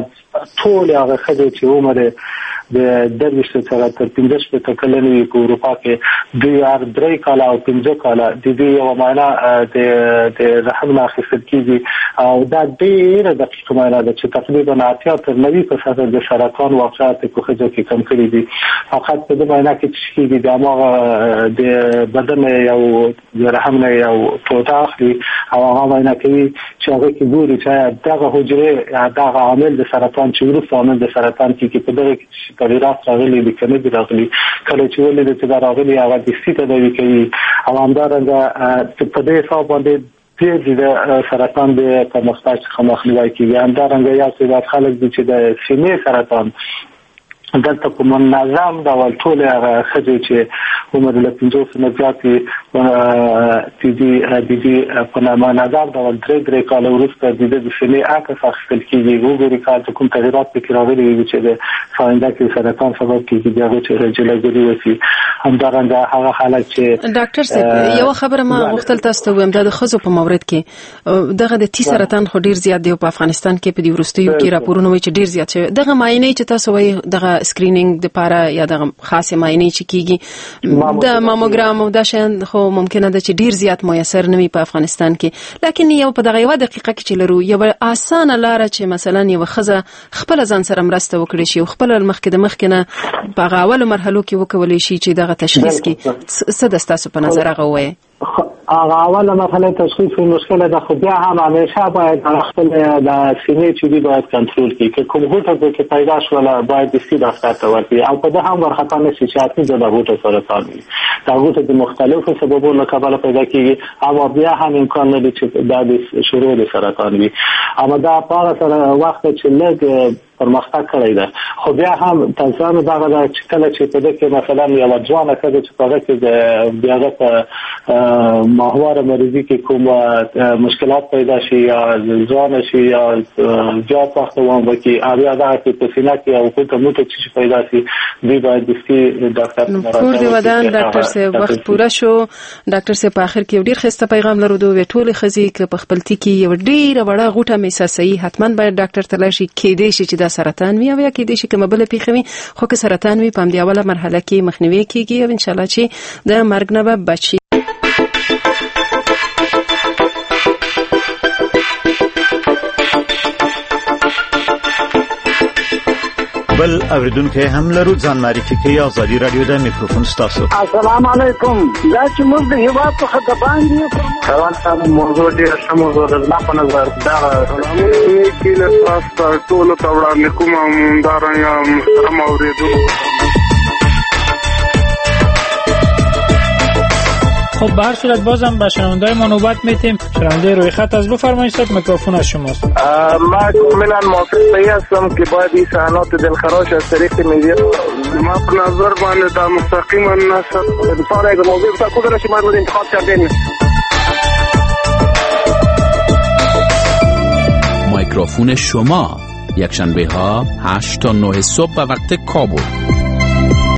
ټول هغه خدای چې عمر د درویشت سره تر 15 کلنې په اروپا کې 2 کال او 15 کال د دې یو معنا د رحم اخیستل کیږي او دا ډیره دقیق معنا ده چې تقریبا 80 تر 90% د سرطان واقعات په خځو کې کم کړي دي. فقط په دې معنا کې چې د هغه د بدن یو د رحم نه یو ټوټه اخلي او هغه معنا کوي چې هغه کې ګوري چې دغه حجره دغه عامل د سرطان چې ورسره عامل د سرطان کې په دغه تغیرات راغلي دي کنه دي راغلي کله چې ولې د چې راغلي هغه د سیته دی کوي او همدارنګه په دې حساب باندې د سرطان د پرمختګ څخه مخنیوي کیږي. همدارنګه یو څه خلک دي چې د سینې سرطان دلته په منظم ډول ټول هغه خځې چې عمر له 50 نه زیات دي په منظم ډول 3 کال وروسته د سینې عکس اخیستل کیږي وګوري کال کوم تغیرات پکې راغلي دي چې د فاینده کې سرطان سبب کیږي هغه چې جلګري وسی. همدارنګه هغه خلک چې ډاکټر صاحب یو خبره ما غوښتل تاسو ته وایم د خځو په مورد کې دغه د تی سرطان خو ډیر زیات دی په افغانستان کې په دې ورستیو کې راپورونه وایي چې ډیر زیات شوی دغه معاینه چې تاسو وایي دغه سکرینینګ د لپاره یا د خاصه معاینه چې کیږي د ماموګرام او د شین خو ممکنه ده چې ډیر زیات میسر نه وي په افغانستان کې لکه یو په دغه یو دقیقه کې چې لرو یو اسانه لار چې مثلا یو خزه خپل ځان سره مرسته وکړي شي خپل مخکې نه په اول مرحلو کې وکولای شي چې دغه تشخیص کې څه د تاسو په نظر غوي هغه اوله مرحله تشخیص مشکله ده خو بیا هم همیشه باید خپل د سینې چې دی باید کنټرول کړي که کوم غوټه کې پیدا شول باید د سید ډاکټر ته ورته او په ده هم ورخطا نشي چې اته د غوټه سرطان وي دا غوټه د مختلفو سببونو له کبله پیدا کیږي او بیا هم امکان لري چې دا د شروع د سرطان وي اما دا په هغه سره وخت چې لږ پرمختګ کړی ده. خو بیا هم تاسو دغه د کله چې په دې کې مثلا یو ځوان کده چې په دې کې د بیاغه په ماهواره مریضي کې کوم مشکلات پیدا شي یا ځوان شي یا جواب وخت وانه کې اویا دا په سینه کې او په موټه چې پیدا شي دی باید د ډاکټر نور دی ودان ډاکټر صاحب وخت پوره شو. ډاکټر صاحب په اخر کې ډیر خسته پیغام لرو دوه ټول خزي ک په خپل تiki یو ډیره وړه غوټه میساسي حتما باید ډاکټر تلاشي کېدې شي چې دا سرطان وي او یا کېدې شي کومه بل پیښوي خو که سرطان وي په دې اوله مرحله کې مخنیوي کیږي او ان شاء الله چې د مرګ نه به بچي. بل اوریدونکو هم لرو ځان معرفي کوي. ازادي رادیو د میکروفون ستاسو. السلام علیکم. دا چې موږ د هیواد څخه د باندې روان صاحب موضوع ډېره ښه موضوع ده. زما په نظر دا کې له تاسو ټولو ته وړاندې کوم همدارنګه محترم اورېدونکو. خب به هر صورت بازم به شنونده‌های ما نوبت میتیم. شنونده روی خط از بفرمایید میکروفون از شماست. ما کاملا موافق هستم که باید این صحنات دلخراش از طریق میدیا ما په نظر باندې دا مستقیما نشد بسیار یک موضوع بسیار خوب داره که ما باید انتخاب کردیم. میکروفون شما یکشنبه ها 8 تا 9 صبح به وقت کابل.